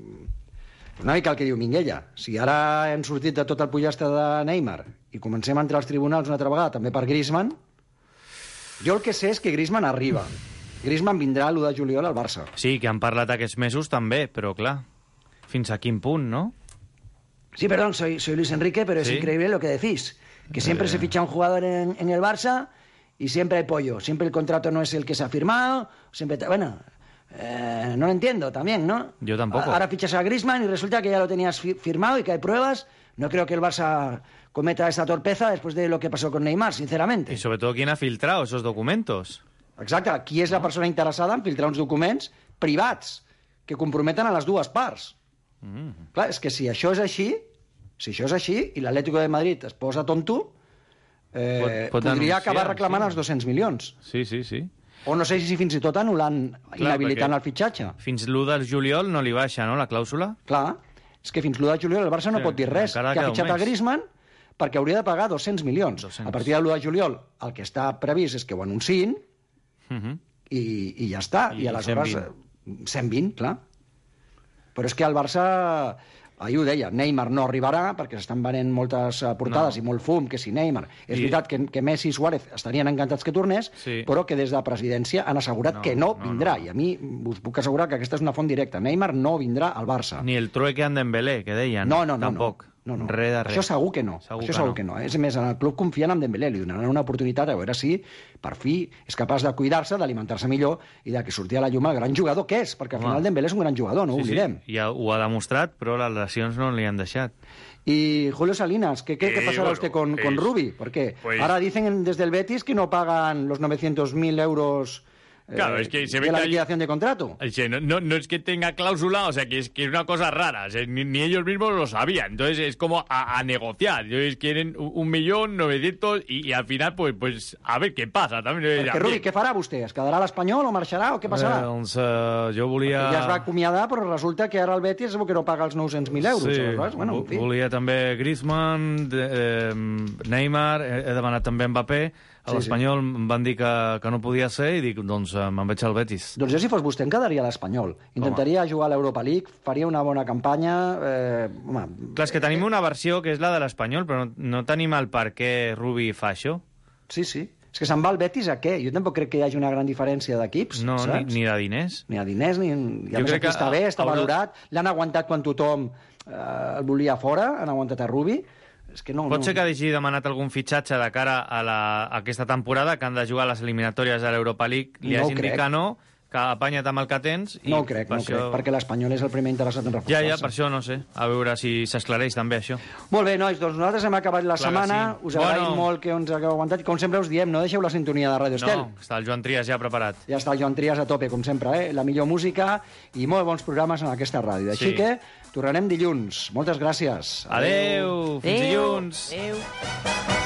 una mica el que diu Minguella. Si ara hem sortit de tot el pollastre de Neymar i comencem a entrar als tribunals una altra vegada, també per Griezmann, jo el que sé és que Griezmann arriba. Griezmann vindrà l'u de juliol al Barça. Sí, que han parlat aquests mesos també, però clar, fins a quin punt, no? Sí, perdón, soy, soy Luis Enrique, pero es ¿Sí? increíble lo que decís. Que siempre Eh. se ficha un jugador en, en el Barça y siempre hay pollo. Siempre el contrato no es el que se ha firmado. Siempre, ta- bueno, eh, no lo entiendo también, ¿no? Yo tampoco. Ahora fichas a Griezmann y resulta que ya lo tenías fi- firmado y que hay pruebas. No creo que el Barça cometa esta torpeza después de lo que pasó con Neymar, sinceramente. Y sobre todo, ¿quién ha filtrado esos documentos? Exacte, qui és la persona interessada en filtrar uns documents privats que comprometen a les dues parts? Mm. Clar, és que si això és així, si això és així, i l'Atlético de Madrid es posa tonto, eh, Pot- pot podria denunciar, acabar reclamant sí. els dos-cents milions. Sí, sí, sí. O no sé si fins i tot anul·lant, inhabilitant perquè el fitxatge. Fins l'u de juliol no li baixa, no, la clàusula? Clar, és que fins l'u de juliol el Barça no Sí, pot dir res, encara que ha queda un fitxat a mes. Griezmann perquè hauria de pagar dos-cents milions. dos-cents. A partir de l'u de juliol el que està previst és que ho anunciïn Uh -huh. i, i ja està. I I, aleshores... cent eh, cent vint, clar. Però és que el Barça... Ahir ho deia, Neymar no arribarà perquè s'estan venent moltes eh, portades No. i molt fum, que si Neymar... És I- veritat que, que Messi i Suárez estarien encantats que tornés, Sí. però que des de la presidència han assegurat No, que no, no, vindrà. no. I a mi us puc assegurar que aquesta és una font directa. Neymar no vindrà al Barça. Ni el trueque en Dembélé, que deien. No, no, no, Tampoc. No, no. Res de res. Això segur que no. Segur Això que segur no. que no. És més, en el club confien en Dembélé, li donaran una oportunitat a veure si, per fi, és capaç de cuidar-se, d'alimentar-se millor i de que surti a la llum el gran jugador que és, perquè al Home. final Dembélé és un gran jugador, no ho Sí, sí, oblidem. ja ho ha demostrat, però les lesions no li han deixat. Y Julio Salinas, ¿qué, qué, qué Eh, pasará bueno, usted con, con es- Rubi? Porque pues- ahora dicen desde el Betis que no pagan los novecientos mil euros Claro, eh, es que se ve de la que hay- liquidación de contrato. Sí, no, no, no es que tenga cláusula, o sea, que es, que es una cosa rara. O sea, ni, ni ellos mismos lo sabían. Entonces es como a, a negociar. Ellos quieren un, un millón novecientos y, y al final, pues, pues a ver què passa. També, Perquè, Rubi, què farà vostè? Es quedarà a l'Espanyol o marxarà o què passarà? Eh, doncs eh, jo volia... Perquè ja es va acomiadar, però resulta que ara el Betis es veu que no paga els nou-cents mil euros. Sí, aleshores, bueno, en fi. volia també Griezmann, de, eh, Neymar, he, he demanat també Mbappé. A Sí, l'Espanyol em van dir que, que no podia ser i dic, doncs eh, me'n veig al Betis. Doncs jo, si fos vostè, em quedaria a l'Espanyol. Intentaria jugar a l'Europa League, faria una bona campanya... Eh, home, Clar, és que tenim una versió que és la de l'Espanyol, però no, no tenim el per què Rubi fa això. sí, sí. És que se'n va al Betis a què? Jo tampoc crec que hi hagi una gran diferència d'equips, No, ni, saps? ni de diners. Ni a diners, ni... I a Jo més crec aquí que està bé, està haurà- valorat. L'han aguantat quan tothom eh, el volia fora, han aguantat a Rubi. És que no... Pot no... ser que hagi demanat algun fitxatge de cara a, la, a aquesta temporada, que han de jugar a les eliminatòries de l'Europa League, li No ho hagin dit crec. que no, que apanya't amb el que tens... I No ho crec, no ho crec, perquè l'Espanyol és el primer interessat en Ja, reforçar-se. ja, per això no sé. A veure si s'esclareix també això. Molt bé, nois, doncs nosaltres hem acabat la Clar que setmana. sí. Us agraïm Bueno. molt que ens hagueu aguantat. Com sempre us diem, no deixeu la sintonia de Radio Estel. No, està el Joan Trias ja preparat. Ja està el Joan Trias a tope, com sempre, eh? La millor música i molt bons programes en aquesta ràdio. Així Sí. que tornarem dilluns. Moltes gràcies. Adeu, fins Adeu. dilluns. Adéu.